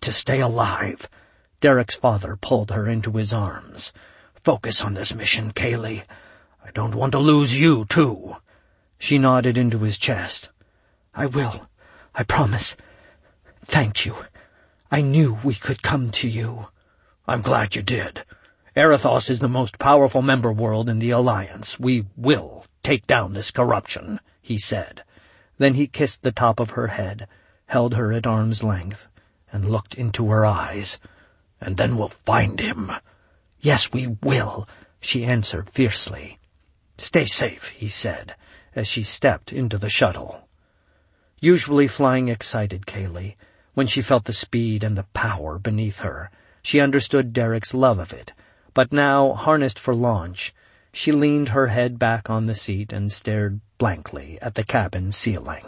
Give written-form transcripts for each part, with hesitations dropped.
to stay alive." Derek's father pulled her into his arms. "Focus on this mission, Kaylee. I don't want to lose you, too." She nodded into his chest. "I will. I promise. Thank you. I knew we could come to you." "I'm glad you did. Erythos is the most powerful member world in the Alliance. We will take down this corruption," he said. Then he kissed the top of her head, held her at arm's length, and looked into her eyes. "And then we'll find him." "Yes, we will," she answered fiercely. "Stay safe," he said, as she stepped into the shuttle. Usually flying excited Kaylee. When she felt the speed and the power beneath her, she understood Derek's love of it. But now, harnessed for launch, she leaned her head back on the seat and stared blankly at the cabin ceiling.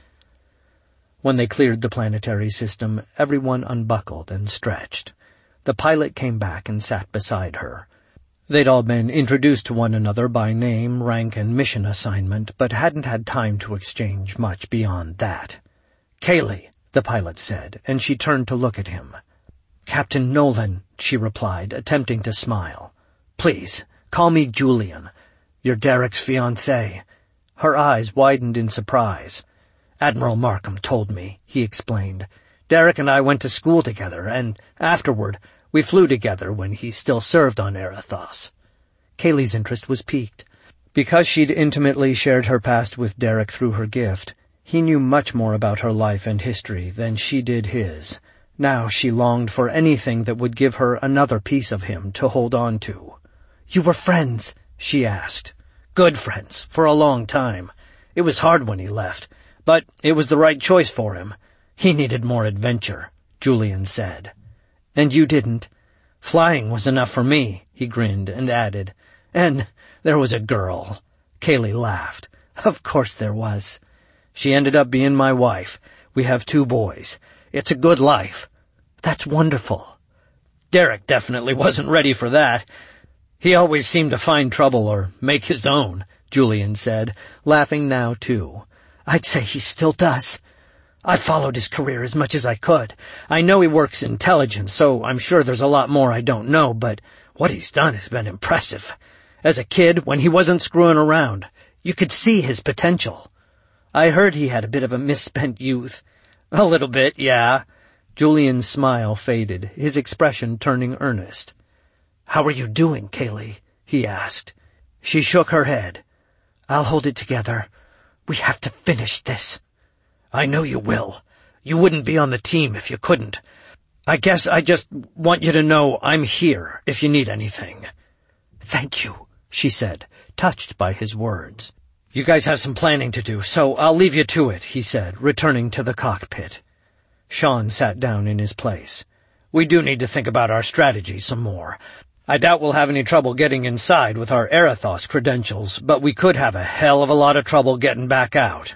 When they cleared the planetary system, everyone unbuckled and stretched. The pilot came back and sat beside her. They'd all been introduced to one another by name, rank, and mission assignment, but hadn't had time to exchange much beyond that. "Kaylee," the pilot said, and she turned to look at him. "Captain Nolan," she replied, attempting to smile. "Please, call me Julian. You're Derek's fiancé." Her eyes widened in surprise. "Admiral Markham told me," he explained. "Derek and I went to school together, and afterward we flew together when he still served on Erythos." Kaylee's interest was piqued. Because she'd intimately shared her past with Derek through her gift, he knew much more about her life and history than she did his. Now she longed for anything that would give her another piece of him to hold on to. "You were friends?" she asked. "Good friends, for a long time. It was hard when he left, but it was the right choice for him. He needed more adventure," Julian said. "And you didn't?" "Flying was enough for me," he grinned and added. "And there was a girl." Kaylee laughed. "Of course there was." "She ended up being my wife. We have 2 boys. It's a good life." "That's wonderful." "Derek definitely wasn't ready for that. He always seemed to find trouble or make his own," Julian said, laughing now too. "I'd say he still does." "I followed his career as much as I could. I know he works intelligence, so I'm sure there's a lot more I don't know, but what he's done has been impressive. As a kid, when he wasn't screwing around, you could see his potential." "I heard he had a bit of a misspent youth." "A little bit, yeah." Julian's smile faded, his expression turning earnest. "How are you doing, Kaylee?" he asked. She shook her head. "I'll hold it together. We have to finish this." "I know you will. You wouldn't be on the team if you couldn't. I guess I just want you to know I'm here if you need anything." "Thank you," she said, touched by his words. "You guys have some planning to do, so I'll leave you to it," he said, returning to the cockpit. Sean sat down in his place. "We do need to think about our strategy some more. I doubt we'll have any trouble getting inside with our Erythos credentials, but we could have a hell of a lot of trouble getting back out.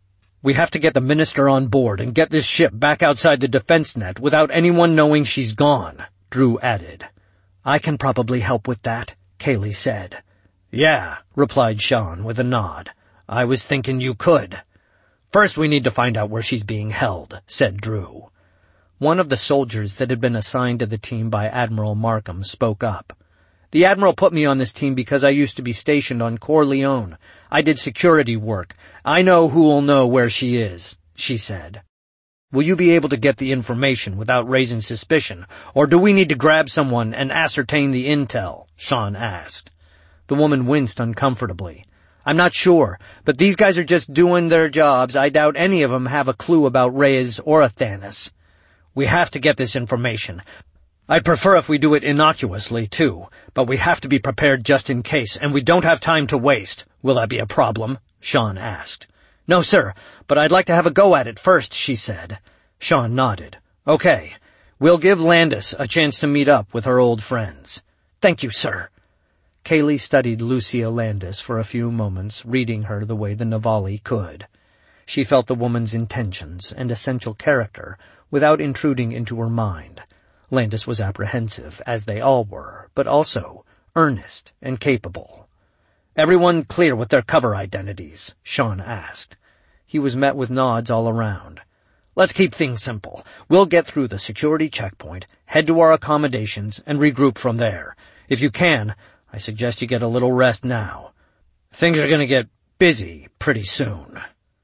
We have to get the minister on board and get this ship back outside the defense net without anyone knowing she's gone," Drew added. "I can probably help with that," Kaylee said. "Yeah," replied Sean with a nod. "I was thinking you could." "First we need to find out where she's being held," said Drew. One of the soldiers that had been assigned to the team by Admiral Markham spoke up. "The Admiral put me on this team because I used to be stationed on Corleone. I did security work. I know who'll know where she is," she said. "Will you be able to get the information without raising suspicion, or do we need to grab someone and ascertain the intel?" Sean asked. The woman winced uncomfortably. "I'm not sure, but these guys are just doing their jobs. I doubt any of them have a clue about Reyes or Athanas. We have to get this information. I'd prefer if we do it innocuously, too, but we have to be prepared just in case, and we don't have time to waste. Will that be a problem?" Sean asked. "No, sir, but I'd like to have a go at it first," she said. Sean nodded. "Okay. We'll give Landis a chance to meet up with her old friends." "Thank you, sir." Kaylee studied Lucia Landis for a few moments, reading her the way the Navali could. She felt the woman's intentions and essential character without intruding into her mind. Landis was apprehensive, as they all were, but also earnest and capable. "Everyone clear with their cover identities?" Sean asked. He was met with nods all around. Let's keep things simple. We'll get through the security checkpoint, head to our accommodations, and regroup from there. If you can, I suggest you get a little rest now. Things are going to get busy pretty soon."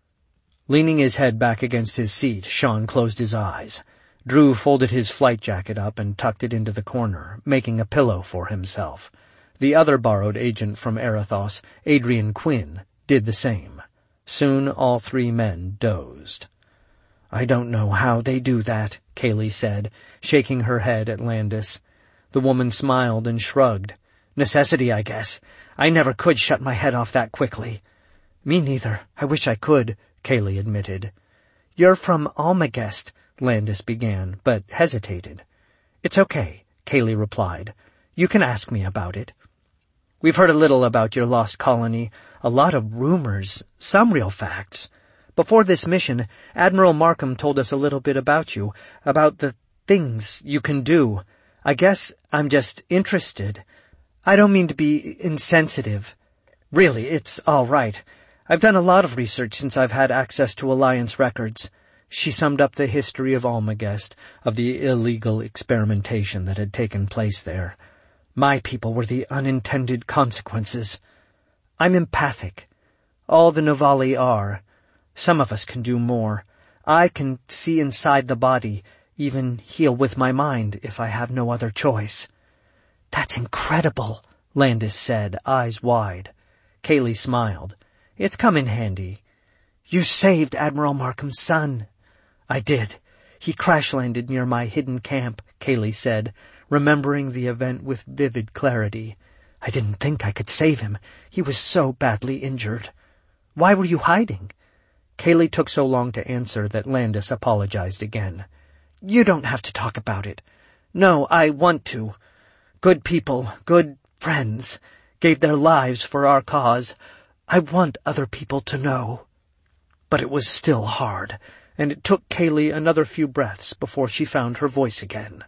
Leaning his head back against his seat, Sean closed his eyes. Drew folded his flight jacket up and tucked it into the corner, making a pillow for himself. The other borrowed agent from Arathos, Adrian Quinn, did the same. Soon all three men dozed. "I don't know how they do that," Kaylee said, shaking her head at Landis. The woman smiled and shrugged. "Necessity, I guess. I never could shut my head off that quickly." "Me neither. I wish I could," Kaylee admitted. "You're from Almagest," Landis began, but hesitated. "It's okay," Kaylee replied. "You can ask me about it. We've heard a little about your lost colony, a lot of rumors, some real facts. Before this mission, Admiral Markham told us a little bit about you, about the things you can do. I guess I'm just interested. I don't mean to be insensitive. Really, it's all right. I've done a lot of research since I've had access to Alliance records." She summed up the history of Almagest, of the illegal experimentation that had taken place there. "My people were the unintended consequences. I'm empathic. All the Novali are. Some of us can do more. I can see inside the body, even heal with my mind if I have no other choice." "That's incredible," Landis said, eyes wide. Kaylee smiled. "It's come in handy. You saved Admiral Markham's son." "I did. He crash-landed near my hidden camp," Kaylee said, remembering the event with vivid clarity. "I didn't think I could save him. He was so badly injured." "Why were you hiding?" Kaylee took so long to answer that Landis apologized again. "You don't have to talk about it." "No, I want to. Good people, good friends, gave their lives for our cause. I want other people to know." But it was still hard, and it took Kaylee another few breaths before she found her voice again.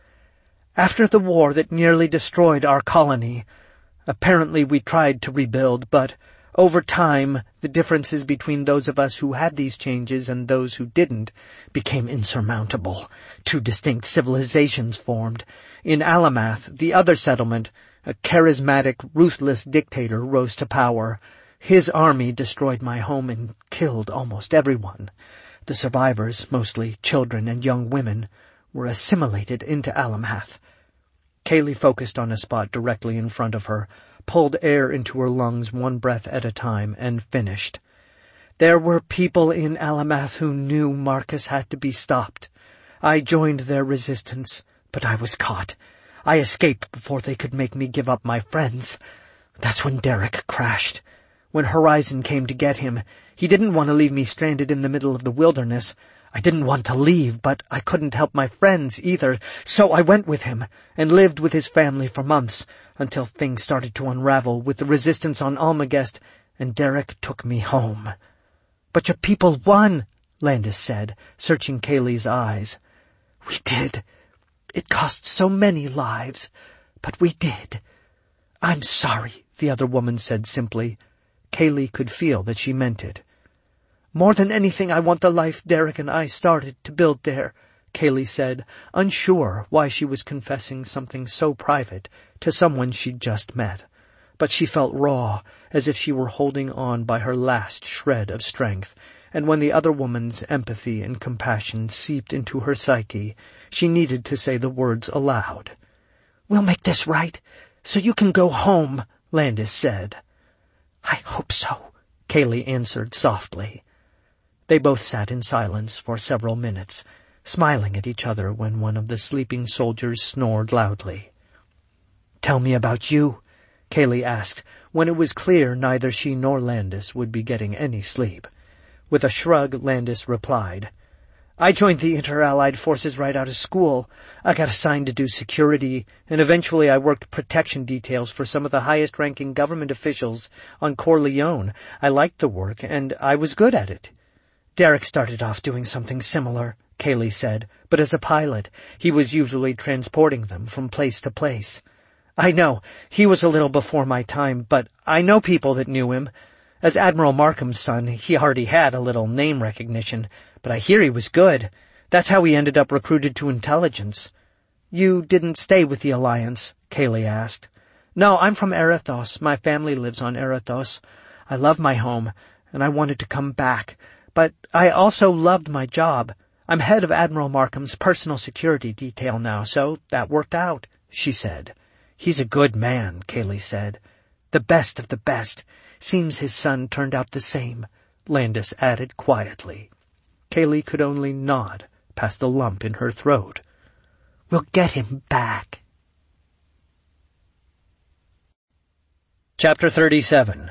"After the war that nearly destroyed our colony, apparently we tried to rebuild, but over time the differences between those of us who had these changes and those who didn't became insurmountable. Two distinct civilizations formed. In Alamath, the other settlement, a charismatic, ruthless dictator rose to power. His army destroyed my home and killed almost everyone. The survivors, mostly children and young women, were assimilated into Alamath." Kaylee focused on a spot directly in front of her, pulled air into her lungs one breath at a time, and finished. "There were people in Alamath who knew Marcus had to be stopped. I joined their resistance, but I was caught. I escaped before they could make me give up my friends. That's when Derek crashed. When Horizon came to get him, he didn't want to leave me stranded in the middle of the wilderness. I didn't want to leave, but I couldn't help my friends either, so I went with him and lived with his family for months, until things started to unravel with the resistance on Almagest, and Derek took me home." "But your people won," Landis said, searching Kaylee's eyes. "We did. It cost so many lives, but we did." "I'm sorry," the other woman said simply. Kaylee could feel that she meant it. "More than anything, I want the life Derek and I started to build there," Kaylee said, unsure why she was confessing something so private to someone she'd just met. But she felt raw, as if she were holding on by her last shred of strength, and when the other woman's empathy and compassion seeped into her psyche, she needed to say the words aloud. "We'll make this right, so you can go home," Landis said. "I hope so," Kaylee answered softly. They both sat in silence for several minutes, smiling at each other when one of the sleeping soldiers snored loudly. "Tell me about you," Kaylee asked, when it was clear neither she nor Landis would be getting any sleep. With a shrug, Landis replied, "I joined the Inter-Allied Forces right out of school. I got assigned to do security, and eventually I worked protection details for some of the highest-ranking government officials on Corleone. I liked the work, and I was good at it." "Derek started off doing something similar," Kaylee said, "but as a pilot, he was usually transporting them from place to place." "I know. He was a little before my time, but I know people that knew him. As Admiral Markham's son, he already had a little name recognition, but I hear he was good. That's how he ended up recruited to intelligence." "You didn't stay with the Alliance?" Kaylee asked. "No, I'm from Erithos. My family lives on Erithos. I love my home, and I wanted to come back. But I also loved my job. I'm head of Admiral Markham's personal security detail now, so that worked out," she said. "He's a good man," Kaylee said. "The best of the best. Seems his son turned out the same," Landis added quietly. Kaylee could only nod past the lump in her throat. "We'll get him back." Chapter 37.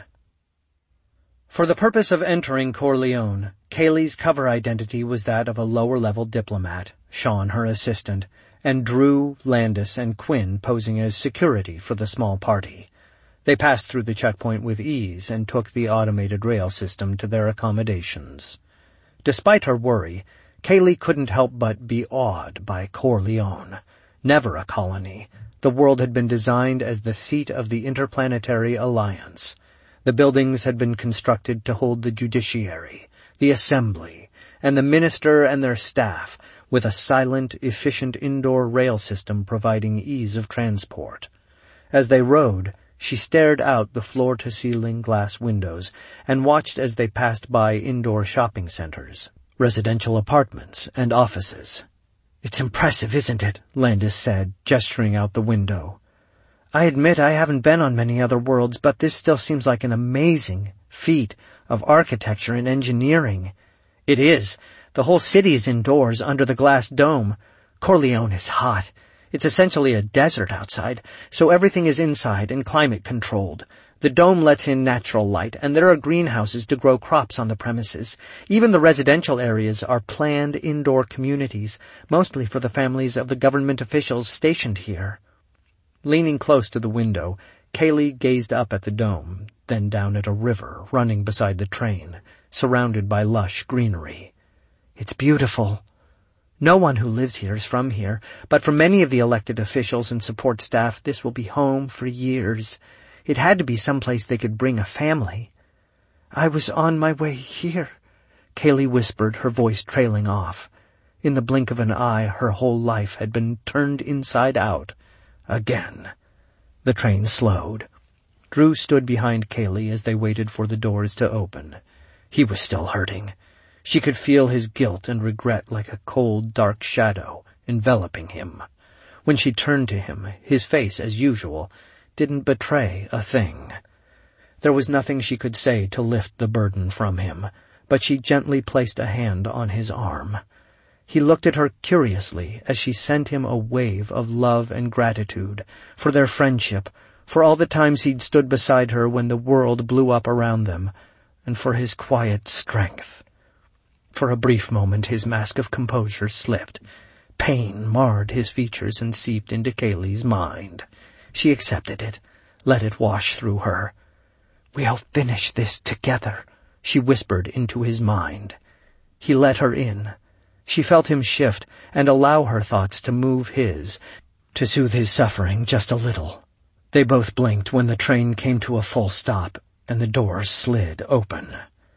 For the purpose of entering Corleone, Kaylee's cover identity was that of a lower-level diplomat, Sean her assistant, and Drew, Landis, and Quinn posing as security for the small party. They passed through the checkpoint with ease and took the automated rail system to their accommodations. Despite her worry, Kaylee couldn't help but be awed by Corleone. Never a colony, the world had been designed as the seat of the Interplanetary Alliance. The buildings had been constructed to hold the judiciary, the assembly, and the minister and their staff, with a silent, efficient indoor rail system providing ease of transport. As they rode, she stared out the floor-to-ceiling glass windows and watched as they passed by indoor shopping centers, residential apartments, and offices. "It's impressive, isn't it?" Landis said, gesturing out the window. "I admit I haven't been on many other worlds, but this still seems like an amazing feat of architecture and engineering." "It is. The whole city is indoors, under the glass dome. Corleone is hot. It's essentially a desert outside, so everything is inside and climate-controlled. The dome lets in natural light, and there are greenhouses to grow crops on the premises. Even the residential areas are planned indoor communities, mostly for the families of the government officials stationed here." Leaning close to the window, Kaylee gazed up at the dome, then down at a river running beside the train, surrounded by lush greenery. "It's beautiful. No one who lives here is from here, but for many of the elected officials and support staff, this will be home for years. It had to be someplace they could bring a family." "I was on my way here," Kaylee whispered, her voice trailing off. In the blink of an eye, her whole life had been turned inside out. Again. The train slowed. Drew stood behind Kaylee as they waited for the doors to open. He was still hurting. She could feel his guilt and regret like a cold, dark shadow enveloping him. When she turned to him, his face, as usual, didn't betray a thing. There was nothing she could say to lift the burden from him, but she gently placed a hand on his arm. He looked at her curiously as she sent him a wave of love and gratitude for their friendship, for all the times he'd stood beside her when the world blew up around them, and for his quiet strength. For a brief moment his mask of composure slipped. Pain marred his features and seeped into Kaylee's mind. She accepted it, let it wash through her. "We'll finish this together," she whispered into his mind. He let her in. She felt him shift and allow her thoughts to move his, to soothe his suffering just a little. They both blinked when the train came to a full stop and the doors slid open.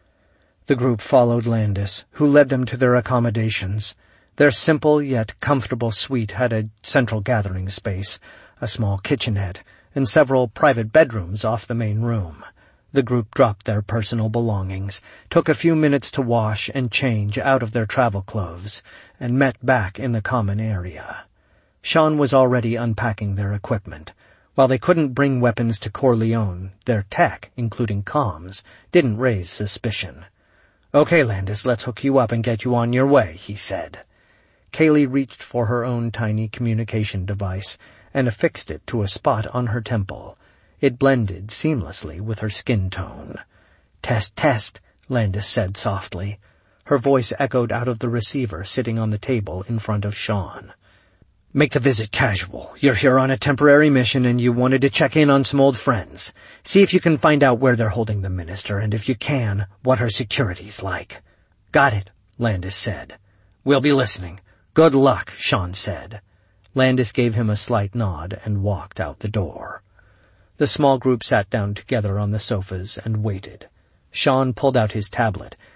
The group followed Landis, who led them to their accommodations. Their simple yet comfortable suite had a central gathering space, a small kitchenette, and several private bedrooms off the main room. The group dropped their personal belongings, took a few minutes to wash and change out of their travel clothes, and met back in the common area. Sean was already unpacking their equipment. While they couldn't bring weapons to Corleone, their tech, including comms, didn't raise suspicion. "Okay, Landis, let's hook you up and get you on your way," he said. Kaylee reached for her own tiny communication device and affixed it to a spot on her temple. It blended seamlessly with her skin tone. "Test, test," Landis said softly. Her voice echoed out of the receiver sitting on the table in front of Sean. "Make the visit casual. You're here on a temporary mission and you wanted to check in on some old friends. See if you can find out where they're holding the minister, and if you can, what her security's like." "Got it," Landis said. "We'll be listening. Good luck," Sean said. Landis gave him a slight nod and walked out the door. The small group sat down together on the sofas and waited. Sean pulled out his tablet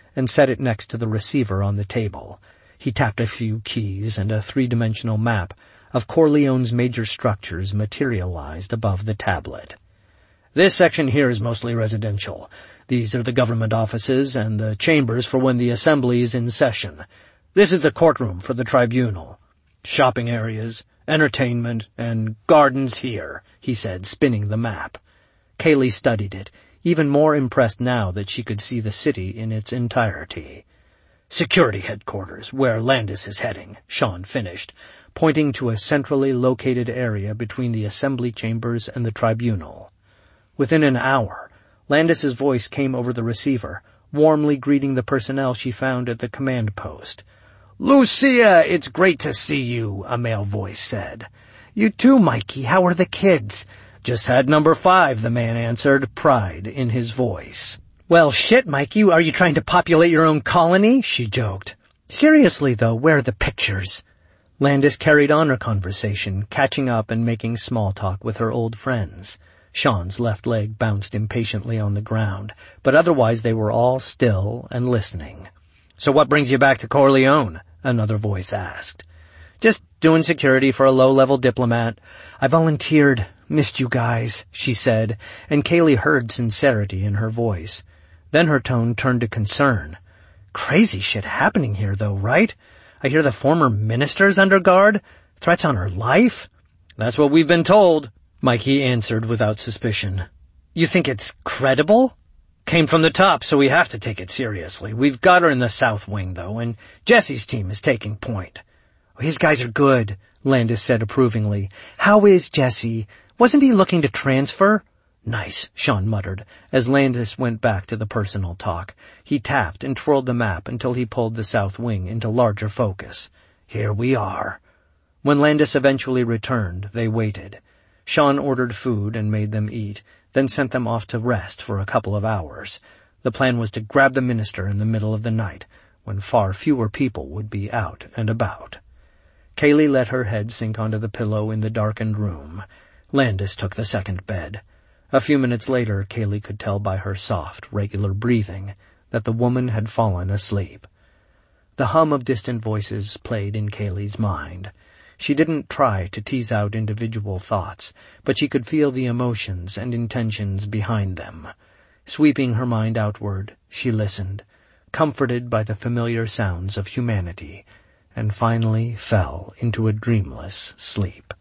and set it next to the receiver on the table. He tapped a few keys, and a three-dimensional map of Corleone's major structures materialized above the tablet. "This section here is mostly residential. These are the government offices and the chambers for when the assembly is in session. This is the courtroom for the tribunal. Shopping areas, entertainment, and gardens here," he said, spinning the map. Kaylee studied it, even more impressed now that she could see the city in its entirety. "Security headquarters, where Landis is heading," Sean finished, pointing to a centrally located area between the assembly chambers and the tribunal. Within an hour, Landis's voice came over the receiver, warmly greeting the personnel she found at the command post. "Lucia, it's great to see you," a male voice said. "You too, Mikey. How are the kids?" "Just had number 5, the man answered, pride in his voice. "Well, shit, Mikey, are you trying to populate your own colony?" she joked. "Seriously, though, where are the pictures?" Landis carried on her conversation, catching up and making small talk with her old friends. Sean's left leg bounced impatiently on the ground, but otherwise they were all still and listening. "So what brings you back to Corleone?" another voice asked. "Just doing security for a low-level diplomat. I volunteered. Missed you guys," she said, and Kaylee heard sincerity in her voice. Then her tone turned to concern. "Crazy shit happening here, though, right? I hear the former minister's under guard. Threats on her life?" "That's what we've been told," Mikey answered without suspicion. "You think it's credible?" "Came from the top, so we have to take it seriously. We've got her in the South Wing, though, and Jesse's team is taking point." "His guys are good," Landis said approvingly. "How is Jesse? Wasn't he looking to transfer?" "Nice," Sean muttered, as Landis went back to the personal talk. He tapped and twirled the map until he pulled the South Wing into larger focus. "Here we are." When Landis eventually returned, they waited. Sean ordered food and made them eat, then sent them off to rest for a couple of hours. The plan was to grab the minister in the middle of the night, when far fewer people would be out and about. Kaylee let her head sink onto the pillow in the darkened room. Landis took the second bed. A few minutes later, Kaylee could tell by her soft, regular breathing that the woman had fallen asleep. The hum of distant voices played in Kaylee's mind. She didn't try to tease out individual thoughts, but she could feel the emotions and intentions behind them. Sweeping her mind outward, she listened, comforted by the familiar sounds of humanity, and finally fell into a dreamless sleep.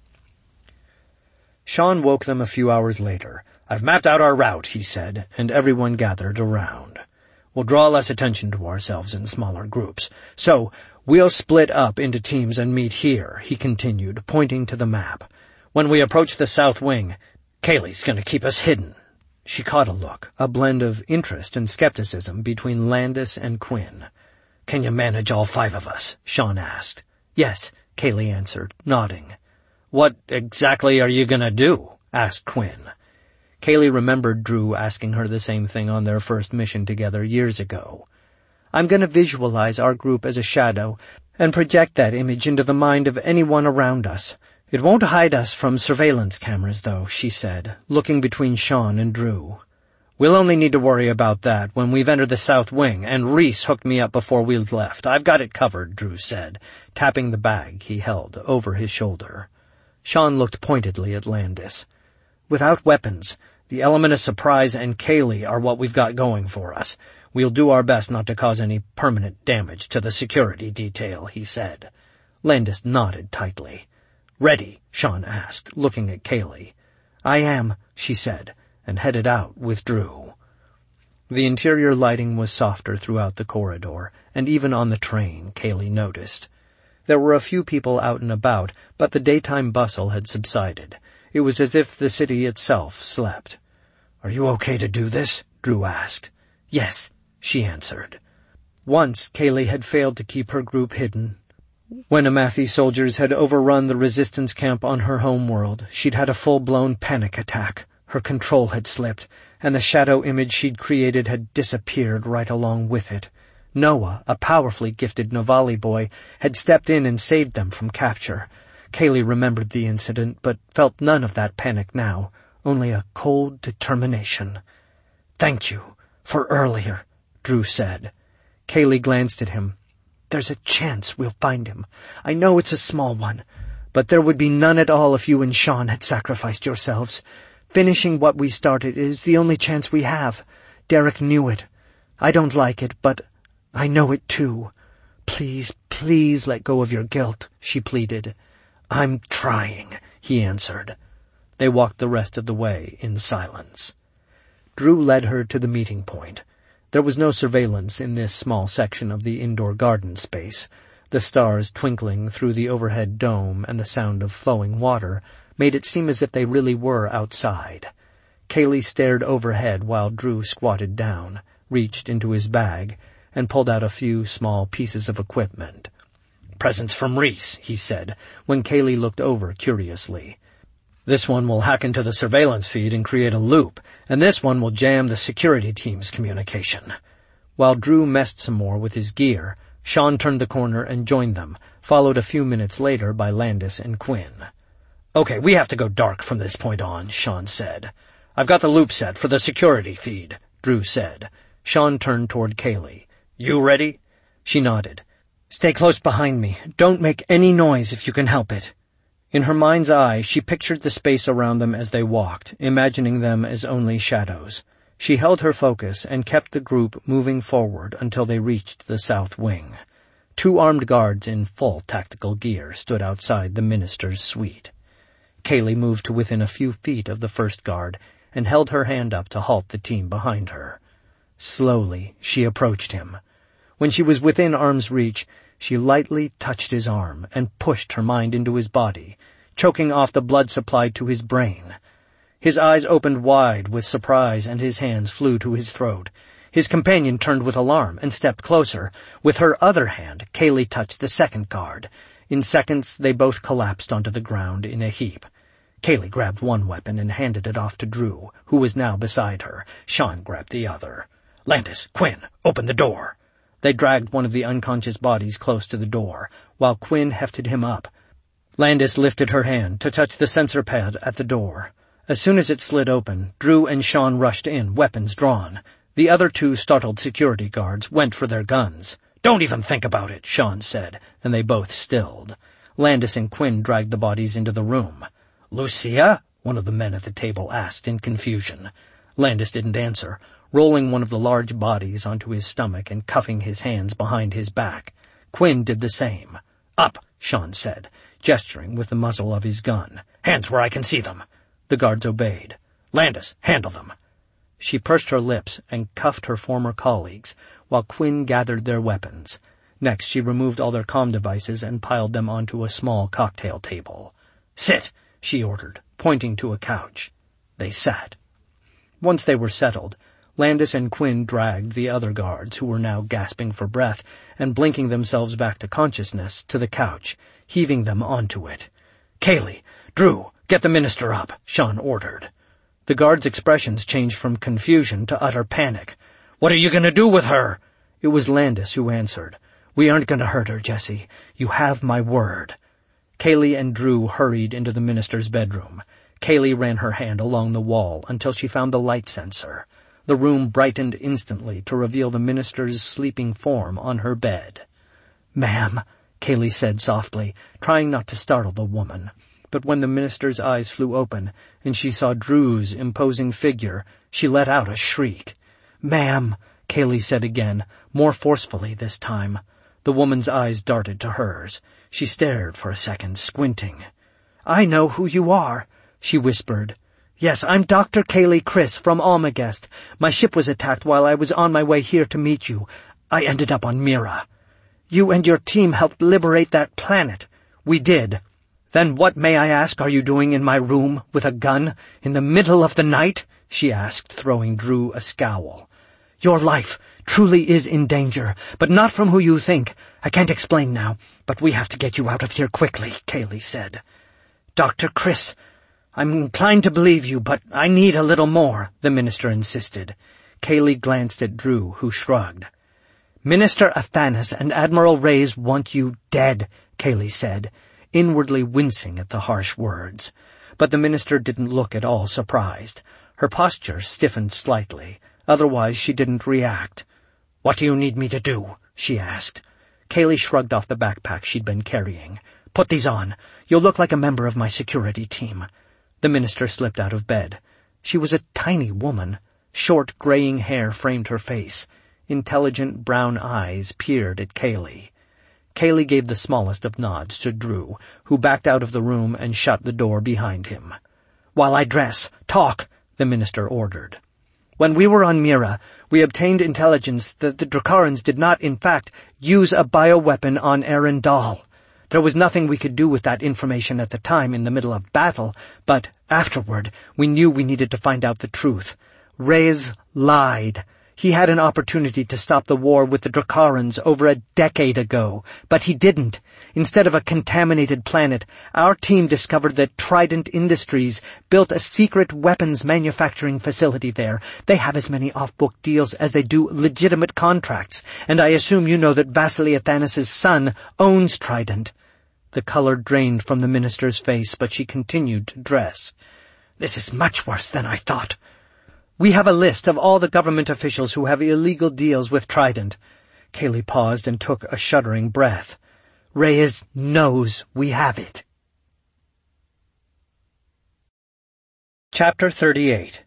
Sean woke them a few hours later. "I've mapped out our route," he said, and everyone gathered around. "We'll draw less attention to ourselves in smaller groups. So, we'll split up into teams and meet here," he continued, pointing to the map. "When we approach the South Wing, Kaylee's going to keep us hidden." She caught a look, a blend of interest and skepticism between Landis and Quinn. "Can you manage all 5 of us?" Sean asked. "Yes," Kaylee answered, nodding. "What exactly are you going to do?" asked Quinn. Kaylee remembered Drew asking her the same thing on their first mission together years ago. "I'm going to visualize our group as a shadow and project that image into the mind of anyone around us. It won't hide us from surveillance cameras, though," she said, looking between Sean and Drew. "We'll only need to worry about that when we've entered the South Wing, and Reese hooked me up before we left. I've got it covered," Drew said, tapping the bag he held over his shoulder. Sean looked pointedly at Landis. "Without weapons, the element of surprise and Kaylee are what we've got going for us. We'll do our best not to cause any permanent damage to the security detail," he said. Landis nodded tightly. "Ready?" Sean asked, looking at Kaylee. "I am," she said, and headed out with Drew. The interior lighting was softer throughout the corridor, and even on the train, Kaylee noticed. There were a few people out and about, but the daytime bustle had subsided. It was as if the city itself slept. "Are you okay to do this?" Drew asked. "Yes," she answered. Once, Kaylee had failed to keep her group hidden. When Amathi soldiers had overrun the resistance camp on her homeworld, she'd had a full-blown panic attack. Her control had slipped, and the shadow image she'd created had disappeared right along with it. Noah, a powerfully gifted Navali boy, had stepped in and saved them from capture. Kaylee remembered the incident, but felt none of that panic now, only a cold determination. "Thank you for earlier," Drew said. Kaylee glanced at him. "There's a chance we'll find him. I know it's a small one, but there would be none at all if you and Sean had sacrificed yourselves. Finishing what we started is the only chance we have. Derek knew it. I don't like it, but I know it too. Please, please let go of your guilt," she pleaded. "I'm trying," he answered. They walked the rest of the way in silence. Drew led her to the meeting point. There was no surveillance in this small section of the indoor garden space. The stars twinkling through the overhead dome and the sound of flowing water made it seem as if they really were outside. Kaylee stared overhead while Drew squatted down, reached into his bag, and pulled out a few small pieces of equipment. "Presents from Reese," he said, when Kaylee looked over curiously. "This one will hack into the surveillance feed and create a loop, and this one will jam the security team's communication." While Drew messed some more with his gear, Sean turned the corner and joined them, followed a few minutes later by Landis and Quinn. "Okay, we have to go dark from this point on," Sean said. "I've got the loop set for the security feed," Drew said. Sean turned toward Kaylee. "You ready?" She nodded. "Stay close behind me. Don't make any noise if you can help it." In her mind's eye, she pictured the space around them as they walked, imagining them as only shadows. She held her focus and kept the group moving forward until they reached the south wing. 2 armed guards in full tactical gear stood outside the minister's suite. Kaylee moved to within a few feet of the first guard and held her hand up to halt the team behind her. Slowly, she approached him. When she was within arm's reach, she lightly touched his arm and pushed her mind into his body, choking off the blood supply to his brain. His eyes opened wide with surprise and his hands flew to his throat. His companion turned with alarm and stepped closer. With her other hand, Kaylee touched the second guard. In seconds, they both collapsed onto the ground in a heap. Kaylee grabbed one weapon and handed it off to Drew, who was now beside her. Sean grabbed the other. "Landis, Quinn, open the door." They dragged one of the unconscious bodies close to the door, while Quinn hefted him up. Landis lifted her hand to touch the sensor pad at the door. As soon as it slid open, Drew and Sean rushed in, weapons drawn. The other 2 startled security guards went for their guns. "Don't even think about it," Sean said, and they both stilled. Landis and Quinn dragged the bodies into the room. "Lucia?" one of the men at the table asked in confusion. Landis didn't answer, rolling one of the large bodies onto his stomach and cuffing his hands behind his back. Quinn did the same. "Up," Sean said, gesturing with the muzzle of his gun. "Hands where I can see them." The guards obeyed. "Landis, handle them." She pursed her lips and cuffed her former colleagues, while Quinn gathered their weapons. Next, she removed all their comm devices and piled them onto a small cocktail table. "Sit," she ordered, pointing to a couch. They sat. Once they were settled, Landis and Quinn dragged the other guards, who were now gasping for breath and blinking themselves back to consciousness, to the couch, heaving them onto it. "Kaylee, Drew, get the minister up," Sean ordered. The guards' expressions changed from confusion to utter panic. "What are you going to do with her?" It was Landis who answered. "We aren't going to hurt her, Jesse. You have my word." Kaylee and Drew hurried into the minister's bedroom. Kaylee ran her hand along the wall until she found the light sensor. The room brightened instantly to reveal the minister's sleeping form on her bed. "Ma'am," Kaylee said softly, trying not to startle the woman. But when the minister's eyes flew open and she saw Drew's imposing figure, she let out a shriek. "Ma'am," Kaylee said again, more forcefully this time. The woman's eyes darted to hers. She stared for a second, squinting. "I know who you are," she whispered. "Yes, I'm Dr. Kaylee Chris from Almagest. My ship was attacked while I was on my way here to meet you. I ended up on Mira. You and your team helped liberate that planet." "We did." "Then what, may I ask, are you doing in my room with a gun in the middle of the night?" she asked, throwing Drew a scowl. "Your life truly is in danger, but not from who you think. I can't explain now, but we have to get you out of here quickly," Kaylee said. "Dr. Chris, I'm inclined to believe you, but I need a little more," the minister insisted. Kaylee glanced at Drew, who shrugged. "Minister Athanas and Admiral Reyes want you dead," Kaylee said, inwardly wincing at the harsh words. But the minister didn't look at all surprised. Her posture stiffened slightly. Otherwise, she didn't react. "What do you need me to do?" she asked. Kaylee shrugged off the backpack she'd been carrying. "Put these on. You'll look like a member of my security team." The minister slipped out of bed. She was a tiny woman. Short, graying hair framed her face. Intelligent brown eyes peered at Kaylee. Kaylee gave the smallest of nods to Drew, who backed out of the room and shut the door behind him. "While I dress, talk," the minister ordered. "When we were on Mira, we obtained intelligence that the Dracarans did not, in fact, use a bioweapon on Arendal. There was nothing we could do with that information at the time in the middle of battle, but afterward we knew we needed to find out the truth. Reyes lied. He had an opportunity to stop the war with the Dracarans over a decade ago, but he didn't. Instead of a contaminated planet, our team discovered that Trident Industries built a secret weapons manufacturing facility there. They have as many off-book deals as they do legitimate contracts, and I assume you know that Vasily Athanas' son owns Trident." The color drained from the minister's face, but she continued to dress. "This is much worse than I thought. We have a list of all the government officials who have illegal deals with Trident." Kaylee paused and took a shuddering breath. "Reyes knows we have it." Chapter 38.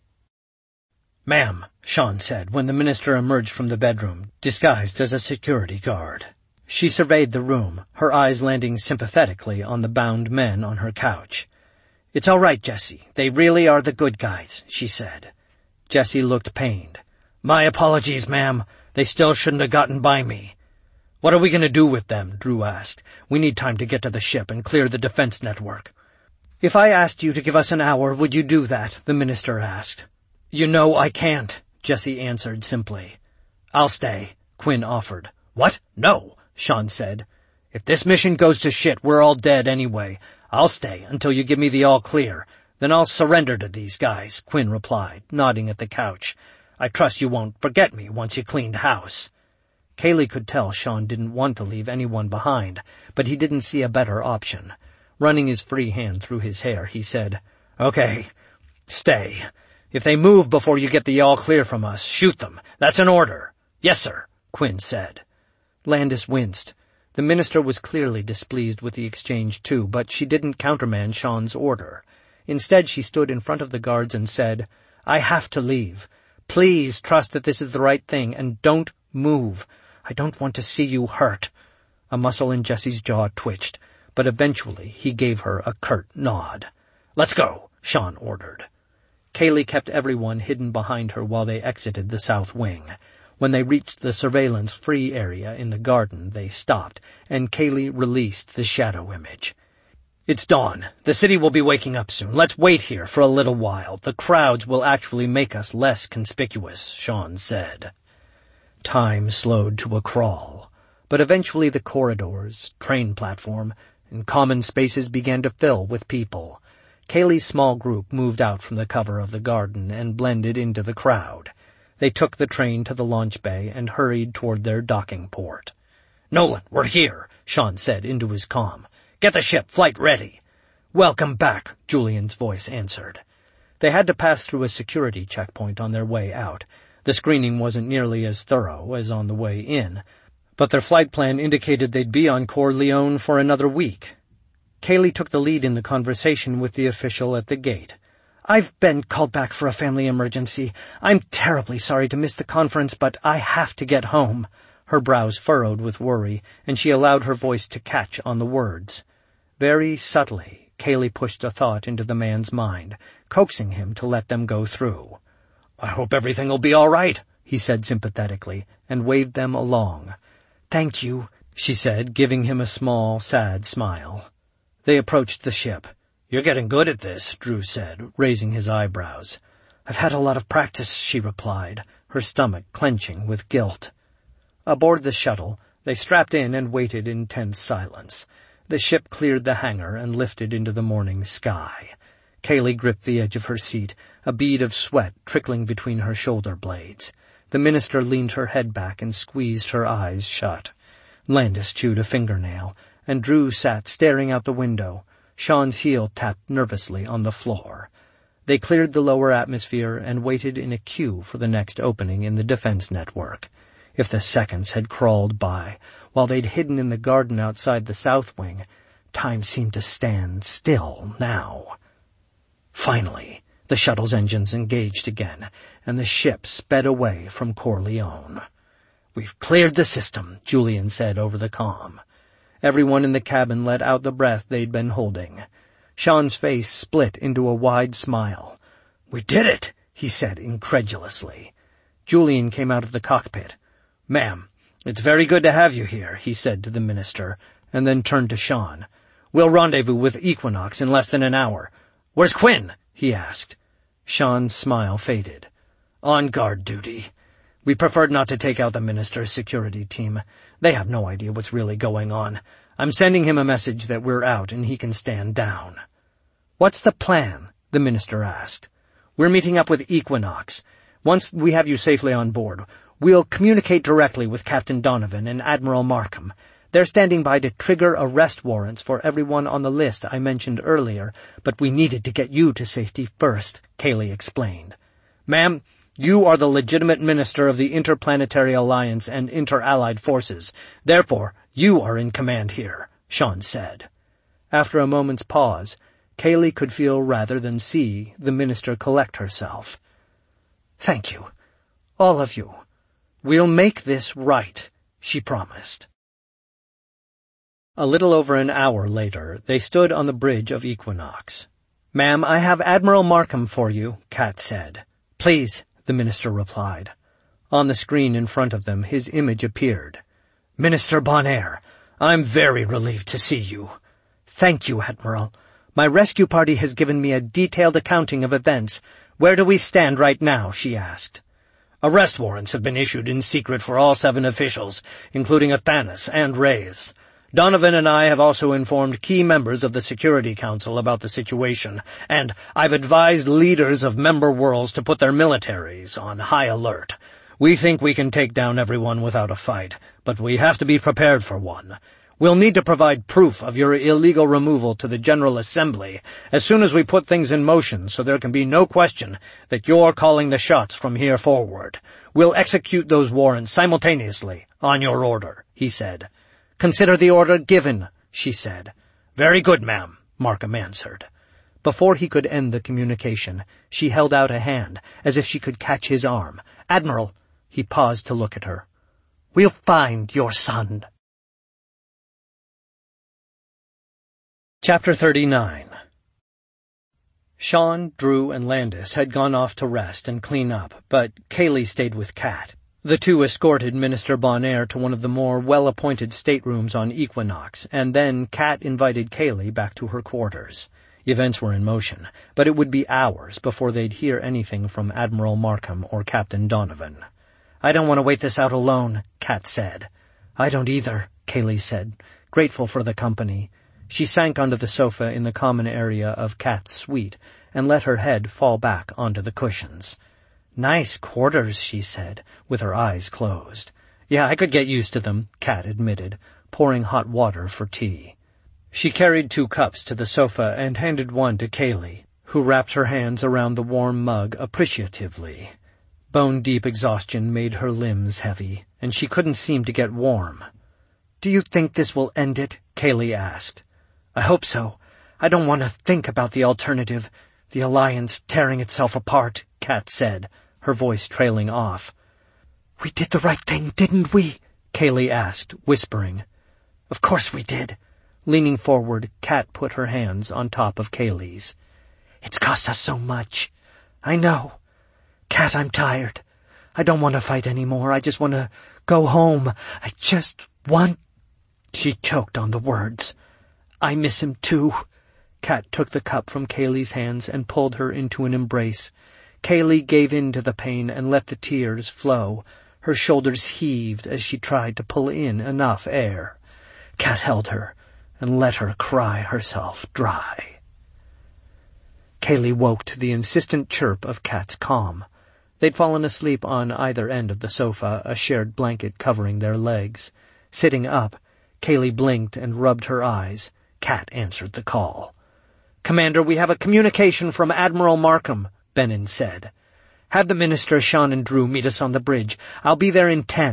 "Ma'am," Sean said when the minister emerged from the bedroom, disguised as a security guard. She surveyed the room, her eyes landing sympathetically on the bound men on her couch. "It's all right, Jesse. They really are the good guys," she said. Jesse looked pained. "My apologies, ma'am. They still shouldn't have gotten by me." "What are we going to do with them?" Drew asked. "We need time to get to the ship and clear the defense network." "If I asked you to give us an hour, would you do that?" the minister asked. "You know I can't," Jesse answered simply. "I'll stay," Quinn offered. "What? No," Sean said. "If this mission goes to shit, we're all dead anyway. I'll stay until you give me the all-clear. Then I'll surrender to these guys," Quinn replied, nodding at the couch. "I trust you won't forget me once you cleaned house." Kaylee could tell Sean didn't want to leave anyone behind, but he didn't see a better option. Running his free hand through his hair, he said, "Okay, stay. If they move before you get the all-clear from us, shoot them. That's an order." "Yes, sir," Quinn said. Landis winced. The minister was clearly displeased with the exchange, too, but she didn't countermand Sean's order. Instead, she stood in front of the guards and said, "I have to leave. Please trust that this is the right thing, and don't move. I don't want to see you hurt." A muscle in Jesse's jaw twitched, but eventually he gave her a curt nod. "Let's go," Sean ordered. Kaylee kept everyone hidden behind her while they exited the south wing. When they reached the surveillance-free area in the garden, they stopped, and Kaylee released the shadow image. "It's dawn. The city will be waking up soon. Let's wait here for a little while. The crowds will actually make us less conspicuous," Sean said. Time slowed to a crawl, but eventually the corridors, train platform, and common spaces began to fill with people. Kaylee's small group moved out from the cover of the garden and blended into the crowd. They took the train to the launch bay and hurried toward their docking port. "Nolan, we're here," Sean said into his comm. "Get the ship, flight ready." "Welcome back," Julian's voice answered. They had to pass through a security checkpoint on their way out. The screening wasn't nearly as thorough as on the way in, but their flight plan indicated they'd be on Corleone for another week. Kaylee took the lead in the conversation with the official at the gate. "I've been called back for a family emergency. I'm terribly sorry to miss the conference, but I have to get home." Her brows furrowed with worry, and she allowed her voice to catch on the words. Very subtly, Kaylee pushed a thought into the man's mind, coaxing him to let them go through. "I hope everything'll be all right," he said sympathetically, and waved them along. "Thank you," she said, giving him a small, sad smile. They approached the ship. "You're getting good at this," Drew said, raising his eyebrows. "I've had a lot of practice," she replied, her stomach clenching with guilt. Aboard the shuttle, they strapped in and waited in tense silence. The ship cleared the hangar and lifted into the morning sky. Kaylee gripped the edge of her seat, a bead of sweat trickling between her shoulder blades. The minister leaned her head back and squeezed her eyes shut. Landis chewed a fingernail, and Drew sat staring out the window. Sean's heel tapped nervously on the floor. They cleared the lower atmosphere and waited in a queue for the next opening in the defense network. If the seconds had crawled by while they'd hidden in the garden outside the south wing, time seemed to stand still now. Finally, the shuttle's engines engaged again, and the ship sped away from Corleone. "We've cleared the system," Julian said over the comm. Everyone in the cabin let out the breath they'd been holding. Sean's face split into a wide smile. "We did it," he said incredulously. Julian came out of the cockpit. "Ma'am, it's very good to have you here," he said to the minister, and then turned to Sean. "We'll rendezvous with Equinox in less than an hour. Where's Quinn?" he asked. Sean's smile faded. "On guard duty. We preferred not to take out the minister's security team. They have no idea what's really going on. I'm sending him a message that we're out and he can stand down." "What's the plan?" the minister asked. "We're meeting up with Equinox. Once we have you safely on board, we'll communicate directly with Captain Donovan and Admiral Markham. They're standing by to trigger arrest warrants for everyone on the list I mentioned earlier, but we needed to get you to safety first," Kaylee explained. "Ma'am, you are the legitimate minister of the Interplanetary Alliance and Inter-Allied Forces. Therefore, you are in command here," Sean said. After a moment's pause, Kaylee could feel rather than see the minister collect herself. "Thank you, all of you. We'll make this right," she promised. A little over an hour later, they stood on the bridge of Equinox. "Ma'am, I have Admiral Markham for you," Kat said. "Please," the minister replied. On the screen in front of them, his image appeared. "Minister Bonaire, I'm very relieved to see you." "Thank you, Admiral. My rescue party has given me a detailed accounting of events. Where do we stand right now?" she asked. "Arrest warrants have been issued in secret for all 7 officials, including Athanas and Reyes. Donovan and I have also informed key members of the Security Council about the situation, and I've advised leaders of member worlds to put their militaries on high alert. We think we can take down everyone without a fight, but we have to be prepared for one. We'll need to provide proof of your illegal removal to the General Assembly as soon as we put things in motion, so there can be no question that you're calling the shots from here forward. We'll execute those warrants simultaneously, on your order," he said. "Consider the order given," she said. "Very good, ma'am," Markham answered. Before he could end the communication, she held out a hand, as if she could catch his arm. "Admiral," he paused to look at her. "We'll find your son." Chapter 39. Sean, Drew, and Landis had gone off to rest and clean up, but Kaylee stayed with Kat. The two escorted Minister Bonaire to one of the more well-appointed staterooms on Equinox, and then Kat invited Kaylee back to her quarters. Events were in motion, but it would be hours before they'd hear anything from Admiral Markham or Captain Donovan. "I don't want to wait this out alone," Kat said. "I don't either," Kaylee said, grateful for the company. She sank onto the sofa in the common area of Kat's suite and let her head fall back onto the cushions. "Nice quarters," she said, with her eyes closed. "Yeah, I could get used to them," Kat admitted, pouring hot water for tea. She carried 2 cups to the sofa and handed one to Kaylee, who wrapped her hands around the warm mug appreciatively. Bone-deep exhaustion made her limbs heavy, and she couldn't seem to get warm. "Do you think this will end it?" Kaylee asked. "I hope so. I don't want to think about the alternative, the Alliance tearing itself apart," Kat said, her voice trailing off. "We did the right thing, didn't we?" Kaylee asked, whispering. "Of course we did." Leaning forward, Kat put her hands on top of Kaylee's. "It's cost us so much. I know. Kat, I'm tired. I don't want to fight anymore. I just want to go home. I just want—" She choked on the words. "I miss him, too." Kat took the cup from Kaylee's hands and pulled her into an embrace. Kaylee gave in to the pain and let the tears flow. Her shoulders heaved as she tried to pull in enough air. Kat held her and let her cry herself dry. Kaylee woke to the insistent chirp of Kat's calm. They'd fallen asleep on either end of the sofa, a shared blanket covering their legs. Sitting up, Kaylee blinked and rubbed her eyes. Kat answered the call. "Commander, we have a communication from Admiral Markham," Benin said. "Have the minister, Sean, and Drew meet us on the bridge. I'll be there in 10,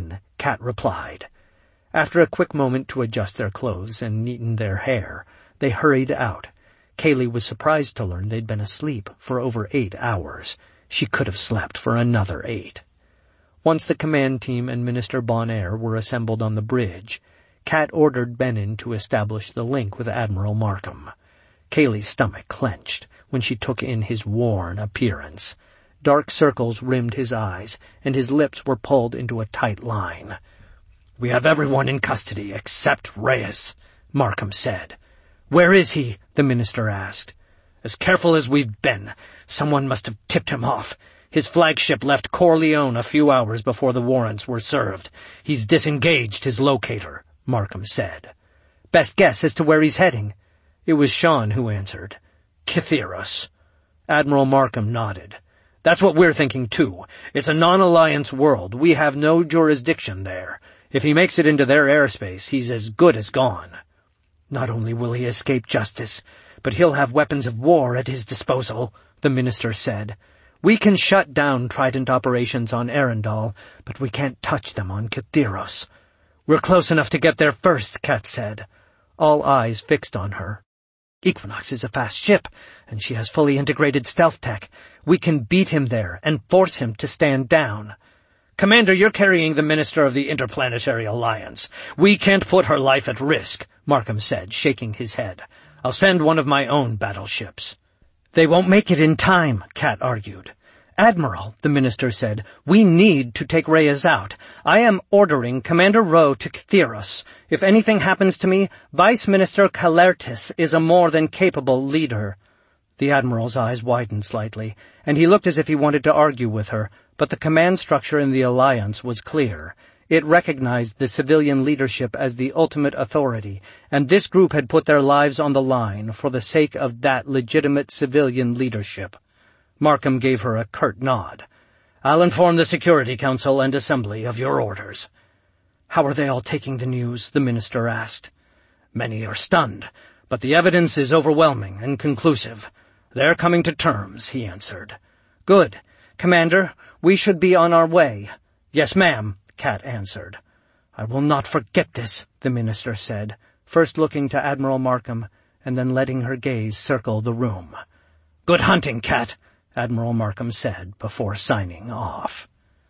Kat replied. After a quick moment to adjust their clothes and neaten their hair, they hurried out. Kaylee was surprised to learn they'd been asleep for over 8 hours. She could have slept for another 8. Once the command team and Minister Bonaire were assembled on the bridge, Kat ordered Benin to establish the link with Admiral Markham. Kaylee's stomach clenched when she took in his worn appearance. Dark circles rimmed his eyes, and his lips were pulled into a tight line. "We have everyone in custody except Reyes," Markham said. "Where is he?" the minister asked. "As careful as we've been. Someone must have tipped him off. His flagship left Corleone a few hours before the warrants were served. He's disengaged his locator," Markham said. "Best guess as to where he's heading?" It was Sean who answered. "Kithiros." Admiral Markham nodded. "That's what we're thinking, too. It's a non-alliance world. We have no jurisdiction there. If he makes it into their airspace, he's as good as gone." "Not only will he escape justice, but he'll have weapons of war at his disposal," the minister said. "We can shut down Trident operations on Arendal, but we can't touch them on Kithiros." "We're close enough to get there first," Kat said. All eyes fixed on her. "Equinox is a fast ship, and she has fully integrated stealth tech. We can beat him there and force him to stand down." "Commander, you're carrying the Minister of the Interplanetary Alliance. We can't put her life at risk," Markham said, shaking his head. "I'll send one of my own battleships." "They won't make it in time," Kat argued. "Admiral," the minister said, "we need to take Reyes out. I am ordering Commander Rowe to Kithiros. If anything happens to me, Vice Minister Calertis is a more than capable leader." The Admiral's eyes widened slightly, and he looked as if he wanted to argue with her, but the command structure in the Alliance was clear. It recognized the civilian leadership as the ultimate authority, and this group had put their lives on the line for the sake of that legitimate civilian leadership. Markham gave her a curt nod. "I'll inform the Security Council and Assembly of your orders." "How are they all taking the news?" the minister asked. "Many are stunned, but the evidence is overwhelming and conclusive. They're coming to terms," he answered. "Good. Commander, we should be on our way." "Yes, ma'am," Kat answered. "I will not forget this," the minister said, first looking to Admiral Markham and then letting her gaze circle the room. "Good hunting, Kat," Admiral Markham said before signing off.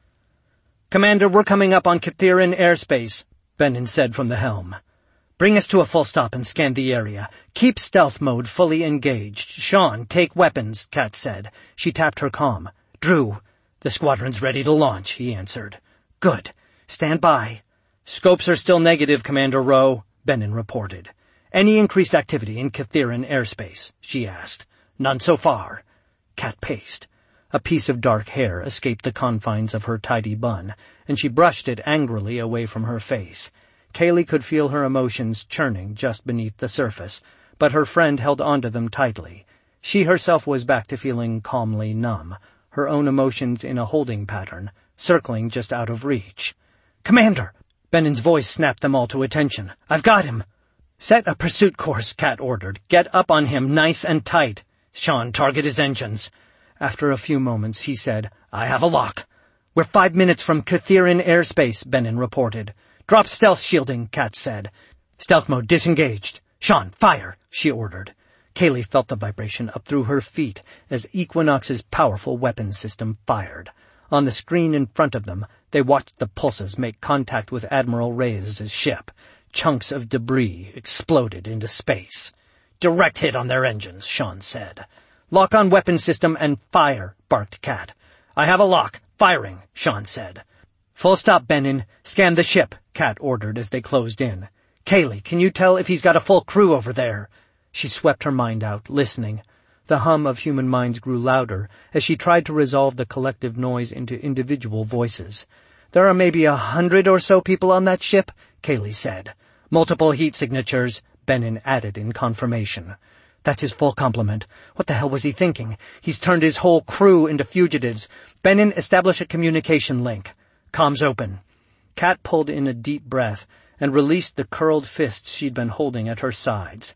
"Commander, we're coming up on Kithiran airspace," Benin said from the helm. "Bring us to a full stop and scan the area. Keep stealth mode fully engaged. Sean, take weapons," Kat said. She tapped her comm. "Drew, the squadron's ready to launch," he answered. "Good. Stand by." "Scopes are still negative, Commander Rowe," Benin reported. "Any increased activity in Kithiran airspace?" she asked. "None so far." Kat paced. A piece of dark hair escaped the confines of her tidy bun, and she brushed it angrily away from her face. Kaylee could feel her emotions churning just beneath the surface, but her friend held onto them tightly. She herself was back to feeling calmly numb, her own emotions in a holding pattern, circling just out of reach. "Commander!" Benin's voice snapped them all to attention. "I've got him!" "Set a pursuit course," Kat ordered. "Get up on him nice and tight. Sean, target his engines." After a few moments, he said, "I have a lock." "We're 5 minutes from Kithiran airspace," Benin reported. "Drop stealth shielding," Kat said. "Stealth mode disengaged." "Sean, fire," she ordered. Kaylee felt the vibration up through her feet as Equinox's powerful weapon system fired. On the screen in front of them, they watched the pulses make contact with Admiral Reyes' ship. Chunks of debris exploded into space. "Direct hit on their engines," Sean said. "Lock on weapon system and fire," barked Kat. "I have a lock. Firing," Sean said. "Full stop, Benin. Scan the ship," Kat ordered as they closed in. "Kaylee, can you tell if he's got a full crew over there?" She swept her mind out, listening. The hum of human minds grew louder as she tried to resolve the collective noise into individual voices. "There are maybe 100 or so people on that ship," Kaylee said. "Multiple heat signatures," Benin added in confirmation. "That's his full complement. What the hell was he thinking? He's turned his whole crew into fugitives. Benin, establish a communication link." "Comms open." Kat pulled in a deep breath and released the curled fists she'd been holding at her sides.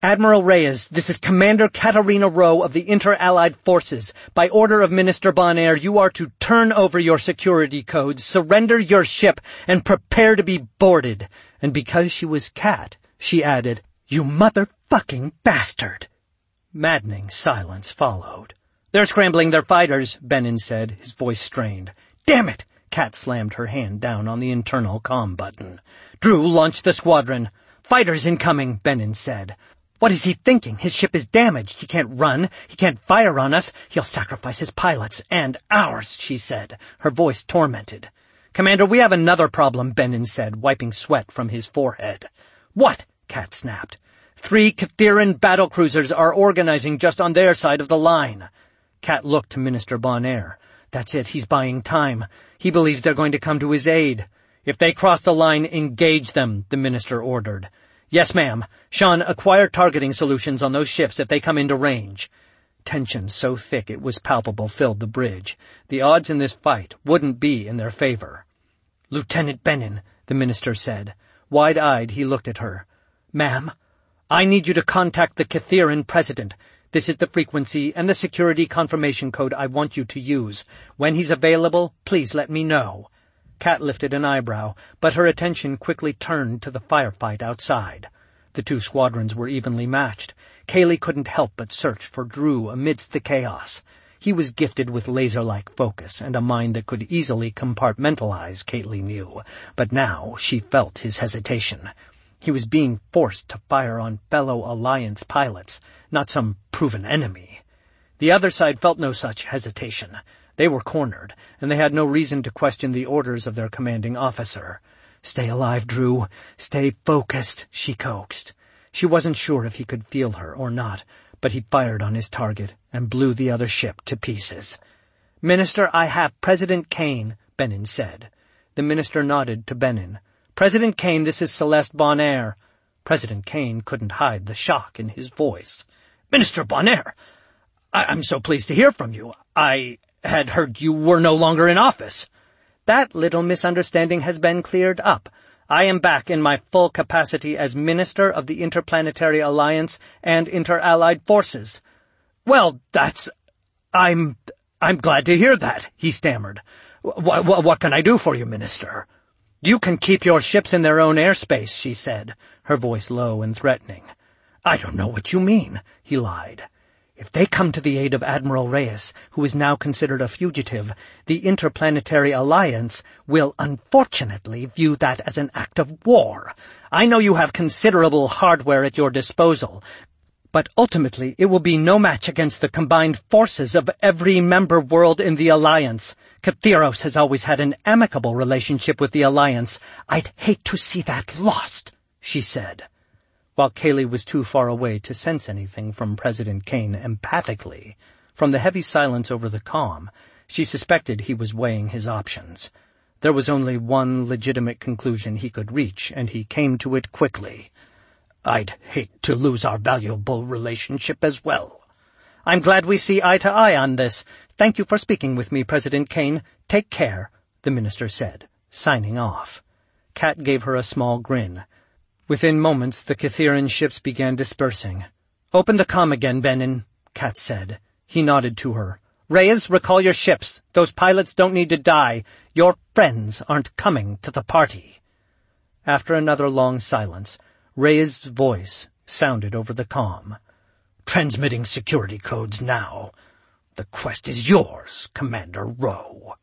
Admiral Reyes, this is Commander Katarina Rowe of the Inter-Allied Forces. By order of Minister Bonaire, you are to turn over your security codes, surrender your ship, and prepare to be boarded. And because she was Kat, she added, "You motherfucking bastard." Maddening silence followed. "They're scrambling their fighters," Benin said, his voice strained. "Damn it!" Kat slammed her hand down on the internal comm button. "Drew, launch the squadron." "Fighters incoming," Benin said. "What is he thinking? His ship is damaged. He can't run. He can't fire on us. He'll sacrifice his pilots and ours," she said, her voice tormented. "Commander, we have another problem," Benin said, wiping sweat from his forehead. "What?" Kat snapped. 3 Cathiran battlecruisers are organizing just on their side of the line. Kat looked to Minister Bonaire. "That's it. He's buying time. He believes they're going to come to his aid. If they cross the line, engage them," the minister ordered. "Yes, ma'am. Sean, acquire targeting solutions on those ships if they come into range." Tension so thick it was palpable filled the bridge. The odds in this fight wouldn't be in their favor. "Lieutenant Benin," the minister said. Wide-eyed, he looked at her. "Ma'am, I need you to contact the Cathiran president. This is the frequency and the security confirmation code I want you to use. When he's available, please let me know." Kat lifted an eyebrow, but her attention quickly turned to the firefight outside. The 2 squadrons were evenly matched. Kaylee couldn't help but search for Drew amidst the chaos. He was gifted with laser-like focus and a mind that could easily compartmentalize, Kaylee knew, but now she felt his hesitation. He was being forced to fire on fellow Alliance pilots, not some proven enemy. The other side felt no such hesitation. They were cornered, and they had no reason to question the orders of their commanding officer. "Stay alive, Drew. Stay focused," she coaxed. She wasn't sure if he could feel her or not, but he fired on his target and blew the other ship to pieces. "Minister, I have President Kane," Benin said. The minister nodded to Benin. "President Kane, this is Celeste Bonaire." President Kane couldn't hide the shock in his voice. "Minister Bonaire, I'm so pleased to hear from you. I had heard you were no longer in office." "That little misunderstanding has been cleared up. I am back in my full capacity as Minister of the Interplanetary Alliance and Inter-Allied Forces." "Well, I'm glad to hear that," he stammered. What can I do for you, Minister?" "You can keep your ships in their own airspace," she said, her voice low and threatening. "I don't know what you mean," he lied. "If they come to the aid of Admiral Reyes, who is now considered a fugitive, the Interplanetary Alliance will unfortunately view that as an act of war. I know you have considerable hardware at your disposal, but ultimately it will be no match against the combined forces of every member world in the Alliance. Cathiros has always had an amicable relationship with the Alliance. I'd hate to see that lost," she said. While Kaylee was too far away to sense anything from President Kane empathically, from the heavy silence over the comm, she suspected he was weighing his options. There was only one legitimate conclusion he could reach, and he came to it quickly. "I'd hate to lose our valuable relationship as well." "I'm glad we see eye to eye on this. Thank you for speaking with me, President Kane. Take care," the minister said, signing off. Kat gave her a small grin. Within moments, the Cathiran ships began dispersing. "Open the comm again, Benin," Kat said. He nodded to her. "Reyes, recall your ships. Those pilots don't need to die. Your friends aren't coming to the party." After another long silence, Reyes' voice sounded over the comm. "Transmitting security codes now. The quest is yours, Commander Rowe."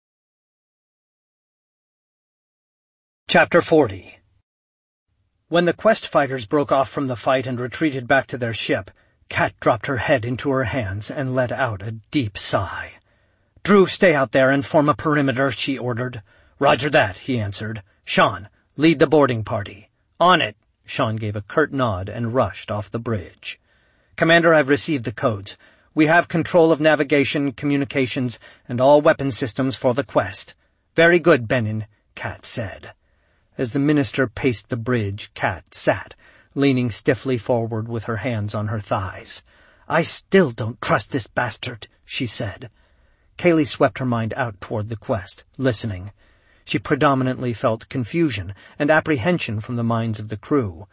Chapter 40. When the quest fighters broke off from the fight and retreated back to their ship, Kat dropped her head into her hands and let out a deep sigh. "Drew, stay out there and form a perimeter," she ordered. "Roger that," he answered. "Sean, lead the boarding party." "On it." Sean gave a curt nod and rushed off the bridge. "Commander, I've received the codes. We have control of navigation, communications, and all weapon systems for the quest." "Very good, Benin," Kat said. As the minister paced the bridge, Kat sat, leaning stiffly forward with her hands on her thighs. "I still don't trust this bastard," she said. Kaylee swept her mind out toward the quest, listening. She predominantly felt confusion and apprehension from the minds of the crew.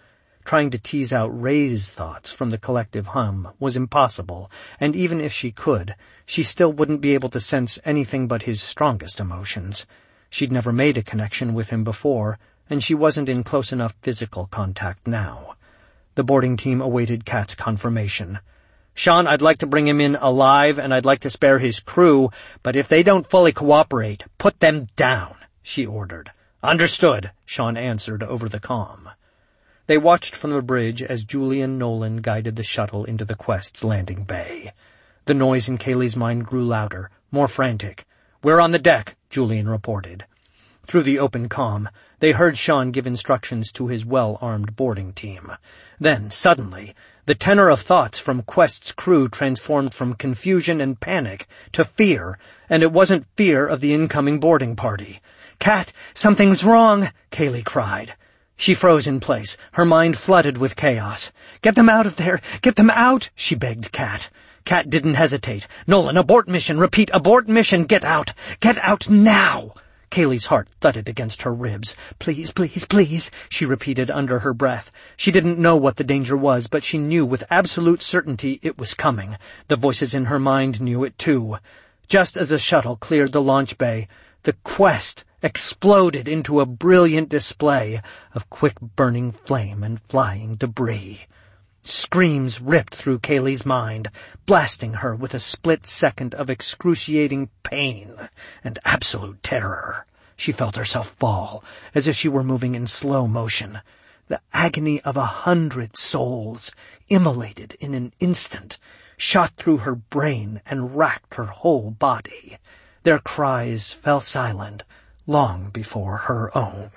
Trying to tease out Ray's thoughts from the collective hum was impossible, and even if she could, she still wouldn't be able to sense anything but his strongest emotions. She'd never made a connection with him before, and she wasn't in close enough physical contact now. The boarding team awaited Kat's confirmation. "Sean, I'd like to bring him in alive, and I'd like to spare his crew, but if they don't fully cooperate, put them down," she ordered. "Understood," Sean answered over the comm. They watched from the bridge as Julian Nolan guided the shuttle into the Quest's landing bay. The noise in Kaylee's mind grew louder, more frantic. "We're on the deck," Julian reported. Through the open comm, they heard Sean give instructions to his well-armed boarding team. Then, suddenly, the tenor of thoughts from Quest's crew transformed from confusion and panic to fear, and it wasn't fear of the incoming boarding party. "Kat, something's wrong!" Kaylee cried. She froze in place, her mind flooded with chaos. "Get them out of there! Get them out!" she begged Kat. Kat didn't hesitate. "Nolan, abort mission! Repeat, abort mission! Get out! Get out now!" Kaylee's heart thudded against her ribs. "Please, please, please," she repeated under her breath. She didn't know what the danger was, but she knew with absolute certainty it was coming. The voices in her mind knew it too. Just as the shuttle cleared the launch bay, the Quest exploded into a brilliant display of quick-burning flame and flying debris. Screams ripped through Kaylee's mind, blasting her with a split second of excruciating pain and absolute terror. She felt herself fall, as if she were moving in slow motion. The agony of 100 souls, immolated in an instant, shot through her brain and racked her whole body. Their cries fell silent long before her own.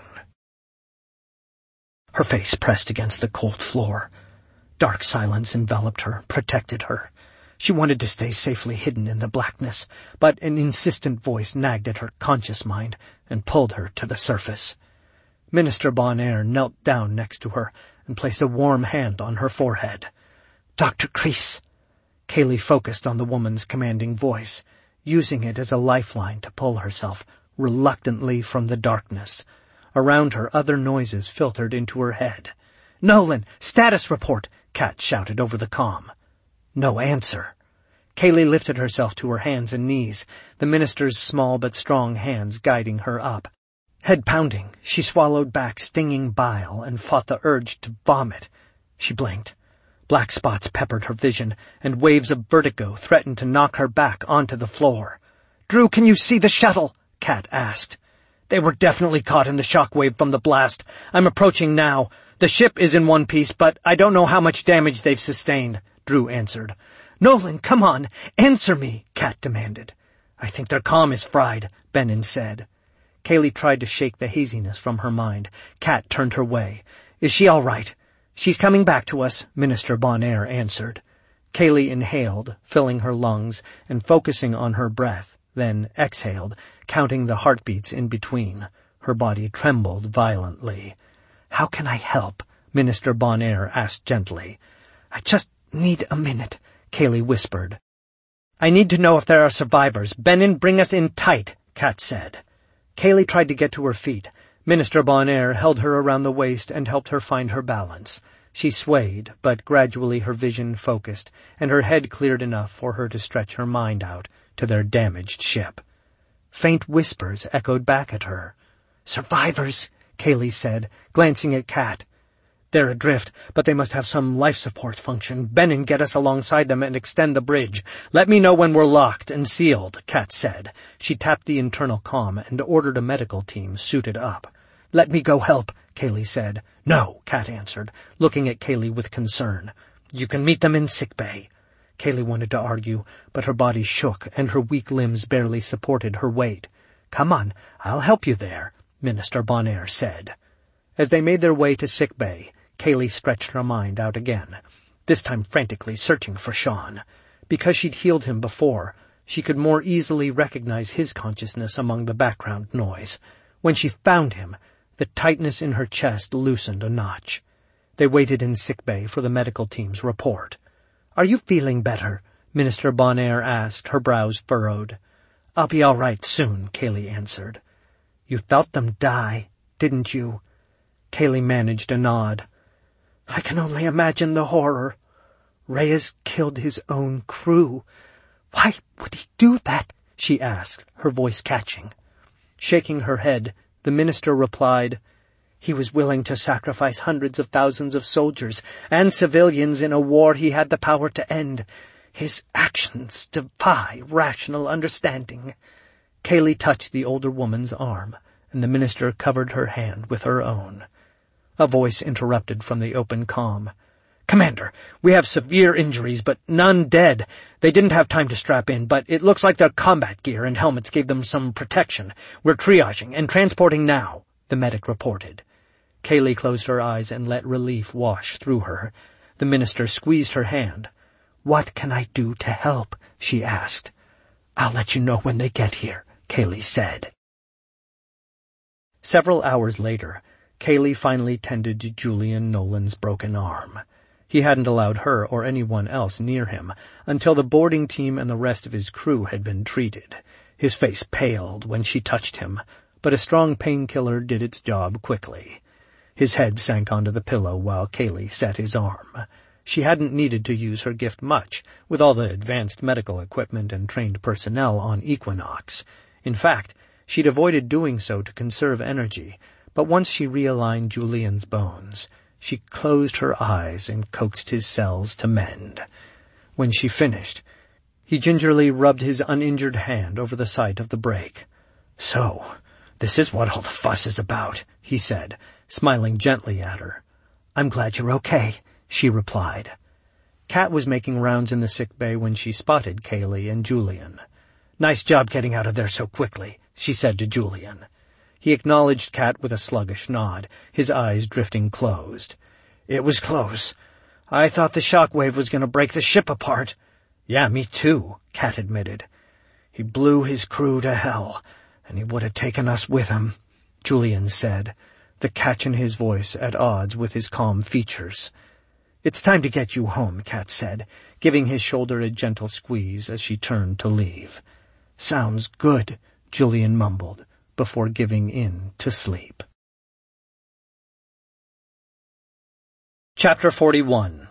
Her face pressed against the cold floor. Dark silence enveloped her, protected her. She wanted to stay safely hidden in the blackness, but an insistent voice nagged at her conscious mind and pulled her to the surface. Minister Bonaire knelt down next to her and placed a warm hand on her forehead. "Dr. Kreese." Kaylee focused on the woman's commanding voice, using it as a lifeline to pull herself reluctantly from the darkness. Around her, other noises filtered into her head. "Nolan, status report!" Kat shouted over the comm. No answer. Kaylee lifted herself to her hands and knees, the minister's small but strong hands guiding her up. Head pounding, she swallowed back stinging bile and fought the urge to vomit. She blinked. Black spots peppered her vision, and waves of vertigo threatened to knock her back onto the floor. "Drew, can you see the shuttle?" Kat asked. "They were definitely caught in the shockwave from the blast. I'm approaching now. The ship is in one piece, but I don't know how much damage they've sustained," Drew answered. "Nolan, come on, answer me," Kat demanded. "I think their comm is fried," Benin said. Kaylee tried to shake the haziness from her mind. Kat turned her way. "Is she all right?" "She's coming back to us," Minister Bonaire answered. Kaylee inhaled, filling her lungs and focusing on her breath, then exhaled, counting the heartbeats in between. Her body trembled violently. "How can I help?" Minister Bonaire asked gently. "I just need a minute," Kaylee whispered. "I need to know if there are survivors. Benin, bring us in tight," Kat said. Kaylee tried to get to her feet. Minister Bonaire held her around the waist and helped her find her balance. She swayed, but gradually her vision focused, and her head cleared enough for her to stretch her mind out to their damaged ship. Faint whispers echoed back at her. "Survivors," Kaylee said, glancing at Kat. "They're adrift, but they must have some life support function. Benin, get us alongside them and extend the bridge. Let me know when we're locked and sealed," Kat said. She tapped the internal comm and ordered a medical team suited up. "Let me go help," Kaylee said. "No," Kat answered, looking at Kaylee with concern. "You can meet them in sickbay." Kaylee wanted to argue, but her body shook and her weak limbs barely supported her weight. "Come on, I'll help you there," Minister Bonaire said. As they made their way to sickbay, Kaylee stretched her mind out again, this time frantically searching for Sean. Because she'd healed him before, she could more easily recognize his consciousness among the background noise. When she found him, the tightness in her chest loosened a notch. They waited in sickbay for the medical team's report. "Are you feeling better?" Minister Bonaire asked, her brows furrowed. "I'll be all right soon," Kaylee answered. "You felt them die, didn't you?" Kaylee managed a nod. I can only imagine the horror. Reyes killed his own crew. Why would he do that? She asked, her voice catching. Shaking her head, the minister replied, He was willing to sacrifice hundreds of thousands of soldiers and civilians in a war he had the power to end. His actions defy rational understanding. Kaylee touched the older woman's arm, and the minister covered her hand with her own. A voice interrupted from the open comm. Commander, we have severe injuries, but none dead. They didn't have time to strap in, but it looks like their combat gear and helmets gave them some protection. We're triaging and transporting now, the medic reported. Kaylee closed her eyes and let relief wash through her. The minister squeezed her hand. What can I do to help? She asked. I'll let you know when they get here, Kaylee said. Several hours later, Kaylee finally tended to Julian Nolan's broken arm. He hadn't allowed her or anyone else near him until the boarding team and the rest of his crew had been treated. His face paled when she touched him, but a strong painkiller did its job quickly. His head sank onto the pillow while Kaylee set his arm. She hadn't needed to use her gift much, with all the advanced medical equipment and trained personnel on Equinox. In fact, she'd avoided doing so to conserve energy, but once she realigned Julian's bones, she closed her eyes and coaxed his cells to mend. When she finished, he gingerly rubbed his uninjured hand over the site of the break. So, this is what all the fuss is about, he said, smiling gently at her. I'm glad you're okay, she replied. Kat was making rounds in the sick bay when she spotted Kaylee and Julian. Nice job getting out of there so quickly, she said to Julian. He acknowledged Kat with a sluggish nod, his eyes drifting closed. It was close. I thought the shock wave was going to break the ship apart. Yeah, me too, Kat admitted. He blew his crew to hell, and he would have taken us with him, Julian said, the catch in his voice at odds with his calm features. It's time to get you home, Kat said, giving his shoulder a gentle squeeze as she turned to leave. Sounds good, Julian mumbled, before giving in to sleep. Chapter 41.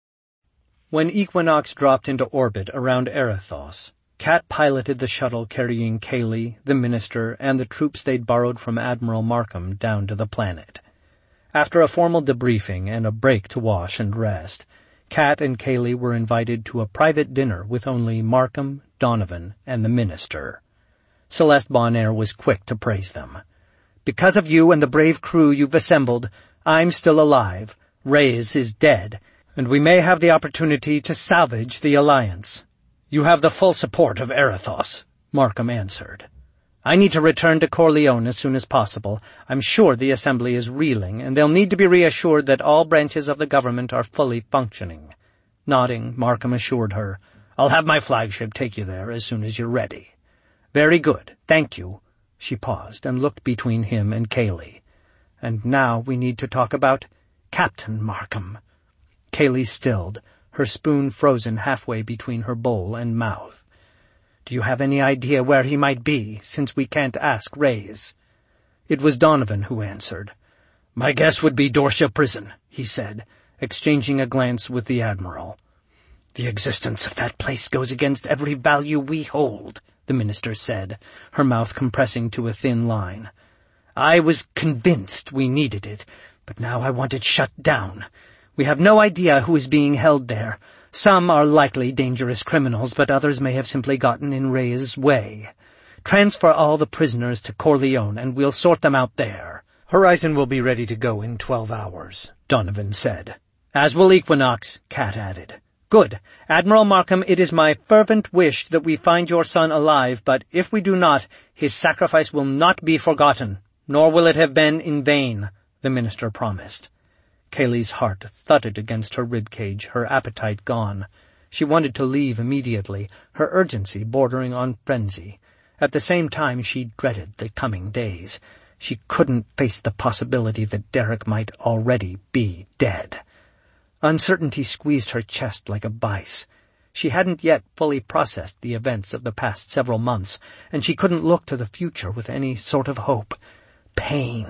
When Equinox dropped into orbit around Erithos, Kat piloted the shuttle carrying Kaylee, the minister, and the troops they'd borrowed from Admiral Markham down to the planet. After a formal debriefing and a break to wash and rest, Kat and Kaylee were invited to a private dinner with only Markham, Donovan, and the minister. Celeste Bonaire was quick to praise them. Because of you and the brave crew you've assembled, I'm still alive, Reyes is dead, and we may have the opportunity to salvage the Alliance. You have the full support of Erithos, Markham answered. I need to return to Corleone as soon as possible. I'm sure the Assembly is reeling, and they'll need to be reassured that all branches of the government are fully functioning. Nodding, Markham assured her, I'll have my flagship take you there as soon as you're ready. Very good, thank you. She paused and looked between him and Kaylee. And now we need to talk about Captain Markham. Kaylee stilled, her spoon frozen halfway between her bowl and mouth. Do you have any idea where he might be, since we can't ask Reyes? It was Donovan who answered. My guess would be Dorsia Prison, he said, exchanging a glance with the Admiral. The existence of that place goes against every value we hold, the minister said, her mouth compressing to a thin line. I was convinced we needed it, but now I want it shut down. We have no idea who is being held there. Some are likely dangerous criminals, but others may have simply gotten in Reyes' way. Transfer all the prisoners to Corleone, and we'll sort them out there. Horizon will be ready to go in 12 hours, Donovan said. As will Equinox, Kat added. Good. Admiral Markham, it is my fervent wish that we find your son alive, but if we do not, his sacrifice will not be forgotten, nor will it have been in vain, the minister promised. Kaylee's heart thudded against her ribcage, her appetite gone. She wanted to leave immediately, her urgency bordering on frenzy. At the same time, she dreaded the coming days. She couldn't face the possibility that Derek might already be dead. Uncertainty squeezed her chest like a vice. She hadn't yet fully processed the events of the past several months, and she couldn't look to the future with any sort of hope. Pain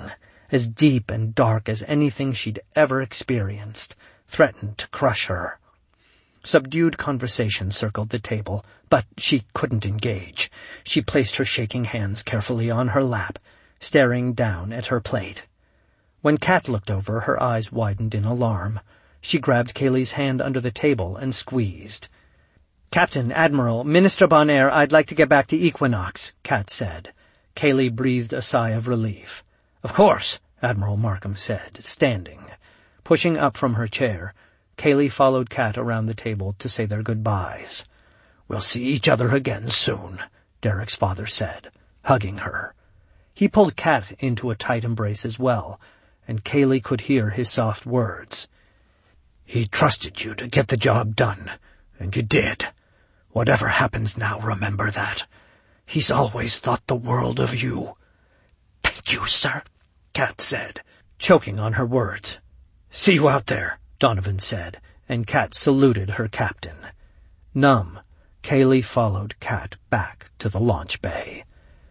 as deep and dark as anything she'd ever experienced, threatened to crush her. Subdued conversation circled the table, but she couldn't engage. She placed her shaking hands carefully on her lap, staring down at her plate. When Kat looked over, her eyes widened in alarm. She grabbed Kaylee's hand under the table and squeezed. "Captain, Admiral, Minister Bonaire, I'd like to get back to Equinox," Kat said. Kaylee breathed a sigh of relief. "Of course," Admiral Markham said, standing. Pushing up from her chair, Kaylee followed Kat around the table to say their goodbyes. "We'll see each other again soon," Derek's father said, hugging her. He pulled Kat into a tight embrace as well, and Kaylee could hear his soft words. "He trusted you to get the job done, and you did. Whatever happens now, remember that. He's always thought the world of you." "Thank you, sir," Kat said, choking on her words. "See you out there," Donovan said, and Kat saluted her captain. Numb, Kaylee followed Kat back to the launch bay.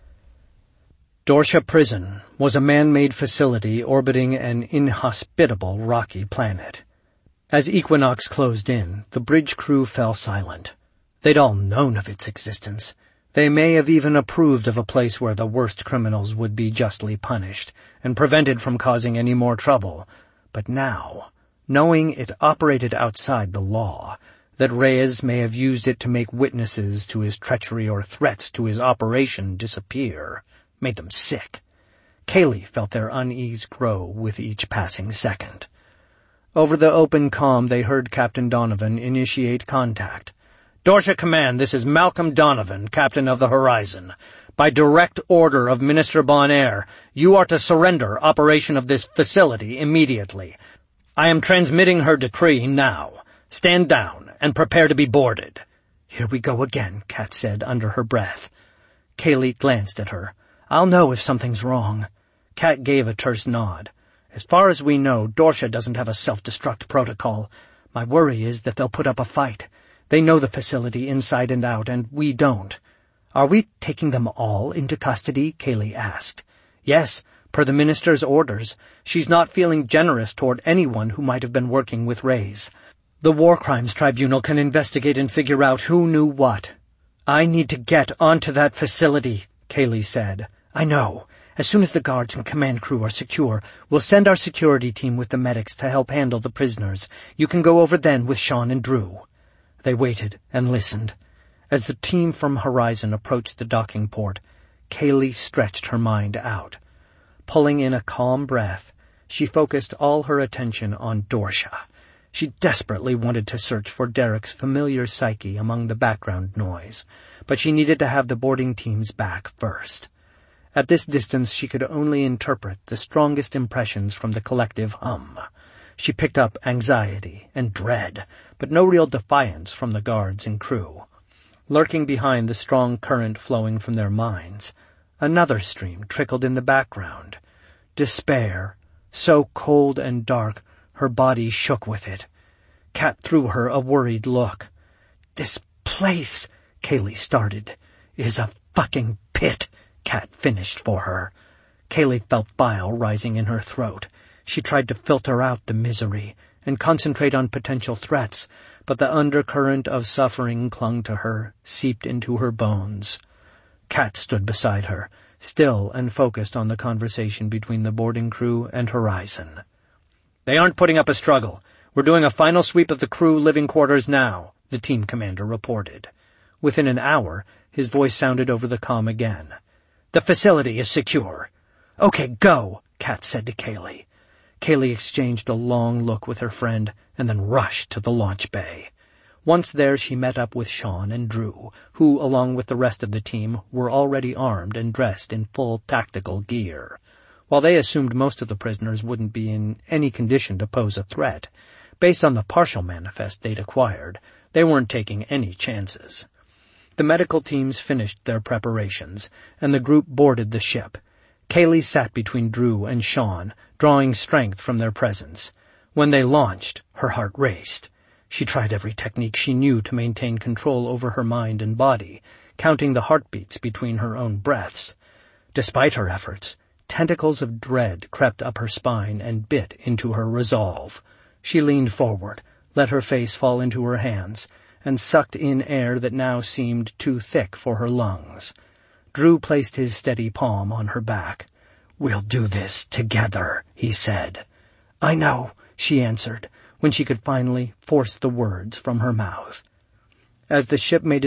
Dorsha Prison was a man-made facility orbiting an inhospitable rocky planet. As Equinox closed in, the bridge crew fell silent. They'd all known of its existence. They may have even approved of a place where the worst criminals would be justly punished and prevented from causing any more trouble. But now, knowing it operated outside the law, that Reyes may have used it to make witnesses to his treachery or threats to his operation disappear, made them sick. Kaylee felt their unease grow with each passing second. Over the open comm they heard Captain Donovan initiate contact. "Dorsha Command, this is Malcolm Donovan, Captain of the Horizon. By direct order of Minister Bonaire, you are to surrender operation of this facility immediately. I am transmitting her decree now. Stand down and prepare to be boarded." "Here we go again," Kat said under her breath. Kaylee glanced at her. "I'll know if something's wrong." Kat gave a terse nod. "As far as we know, Dorsha doesn't have a self-destruct protocol. My worry is that they'll put up a fight. They know the facility inside and out, and we don't." "Are we taking them all into custody?" Kaylee asked. "Yes, per the minister's orders. She's not feeling generous toward anyone who might have been working with Reyes. The War Crimes Tribunal can investigate and figure out who knew what." "I need to get onto that facility," Kaylee said. "I know. As soon as the guards and command crew are secure, we'll send our security team with the medics to help handle the prisoners. You can go over then with Sean and Drew." They waited and listened. As the team from Horizon approached the docking port, Kaylee stretched her mind out. Pulling in a calm breath, she focused all her attention on Dorsha. She desperately wanted to search for Derek's familiar psyche among the background noise, but she needed to have the boarding teams back first. At this distance she could only interpret the strongest impressions from the collective hum. She picked up anxiety and dread, but no real defiance from the guards and crew. Lurking behind the strong current flowing from their minds, another stream trickled in the background. Despair, so cold and dark her body shook with it. Kat threw her a worried look. "This place," Kaylee started, "is a fucking pit," Kat finished for her. Kaylee felt bile rising in her throat. She tried to filter out the misery and concentrate on potential threats, but the undercurrent of suffering clung to her, seeped into her bones. Kat stood beside her, still and focused on the conversation between the boarding crew and Horizon. "They aren't putting up a struggle. We're doing a final sweep of the crew living quarters now," the team commander reported. Within an hour, his voice sounded over the comm again. "The facility is secure." "Okay, go," Kat said to Kaylee. Kaylee exchanged a long look with her friend and then rushed to the launch bay. Once there, she met up with Sean and Drew, who, along with the rest of the team, were already armed and dressed in full tactical gear. While they assumed most of the prisoners wouldn't be in any condition to pose a threat, based on the partial manifest they'd acquired, they weren't taking any chances. The medical teams finished their preparations, and the group boarded the ship. Kaylee sat between Drew and Sean, drawing strength from their presence. When they launched, her heart raced. She tried every technique she knew to maintain control over her mind and body, counting the heartbeats between her own breaths. Despite her efforts, Tentacles of dread crept up her spine and bit into her resolve. She leaned forward, let her face fall into her hands, and sucked in air that now seemed too thick for her lungs. Drew placed his steady palm on her back. "We'll do this together," he said. "I know," she answered, when she could finally force the words from her mouth. As the ship made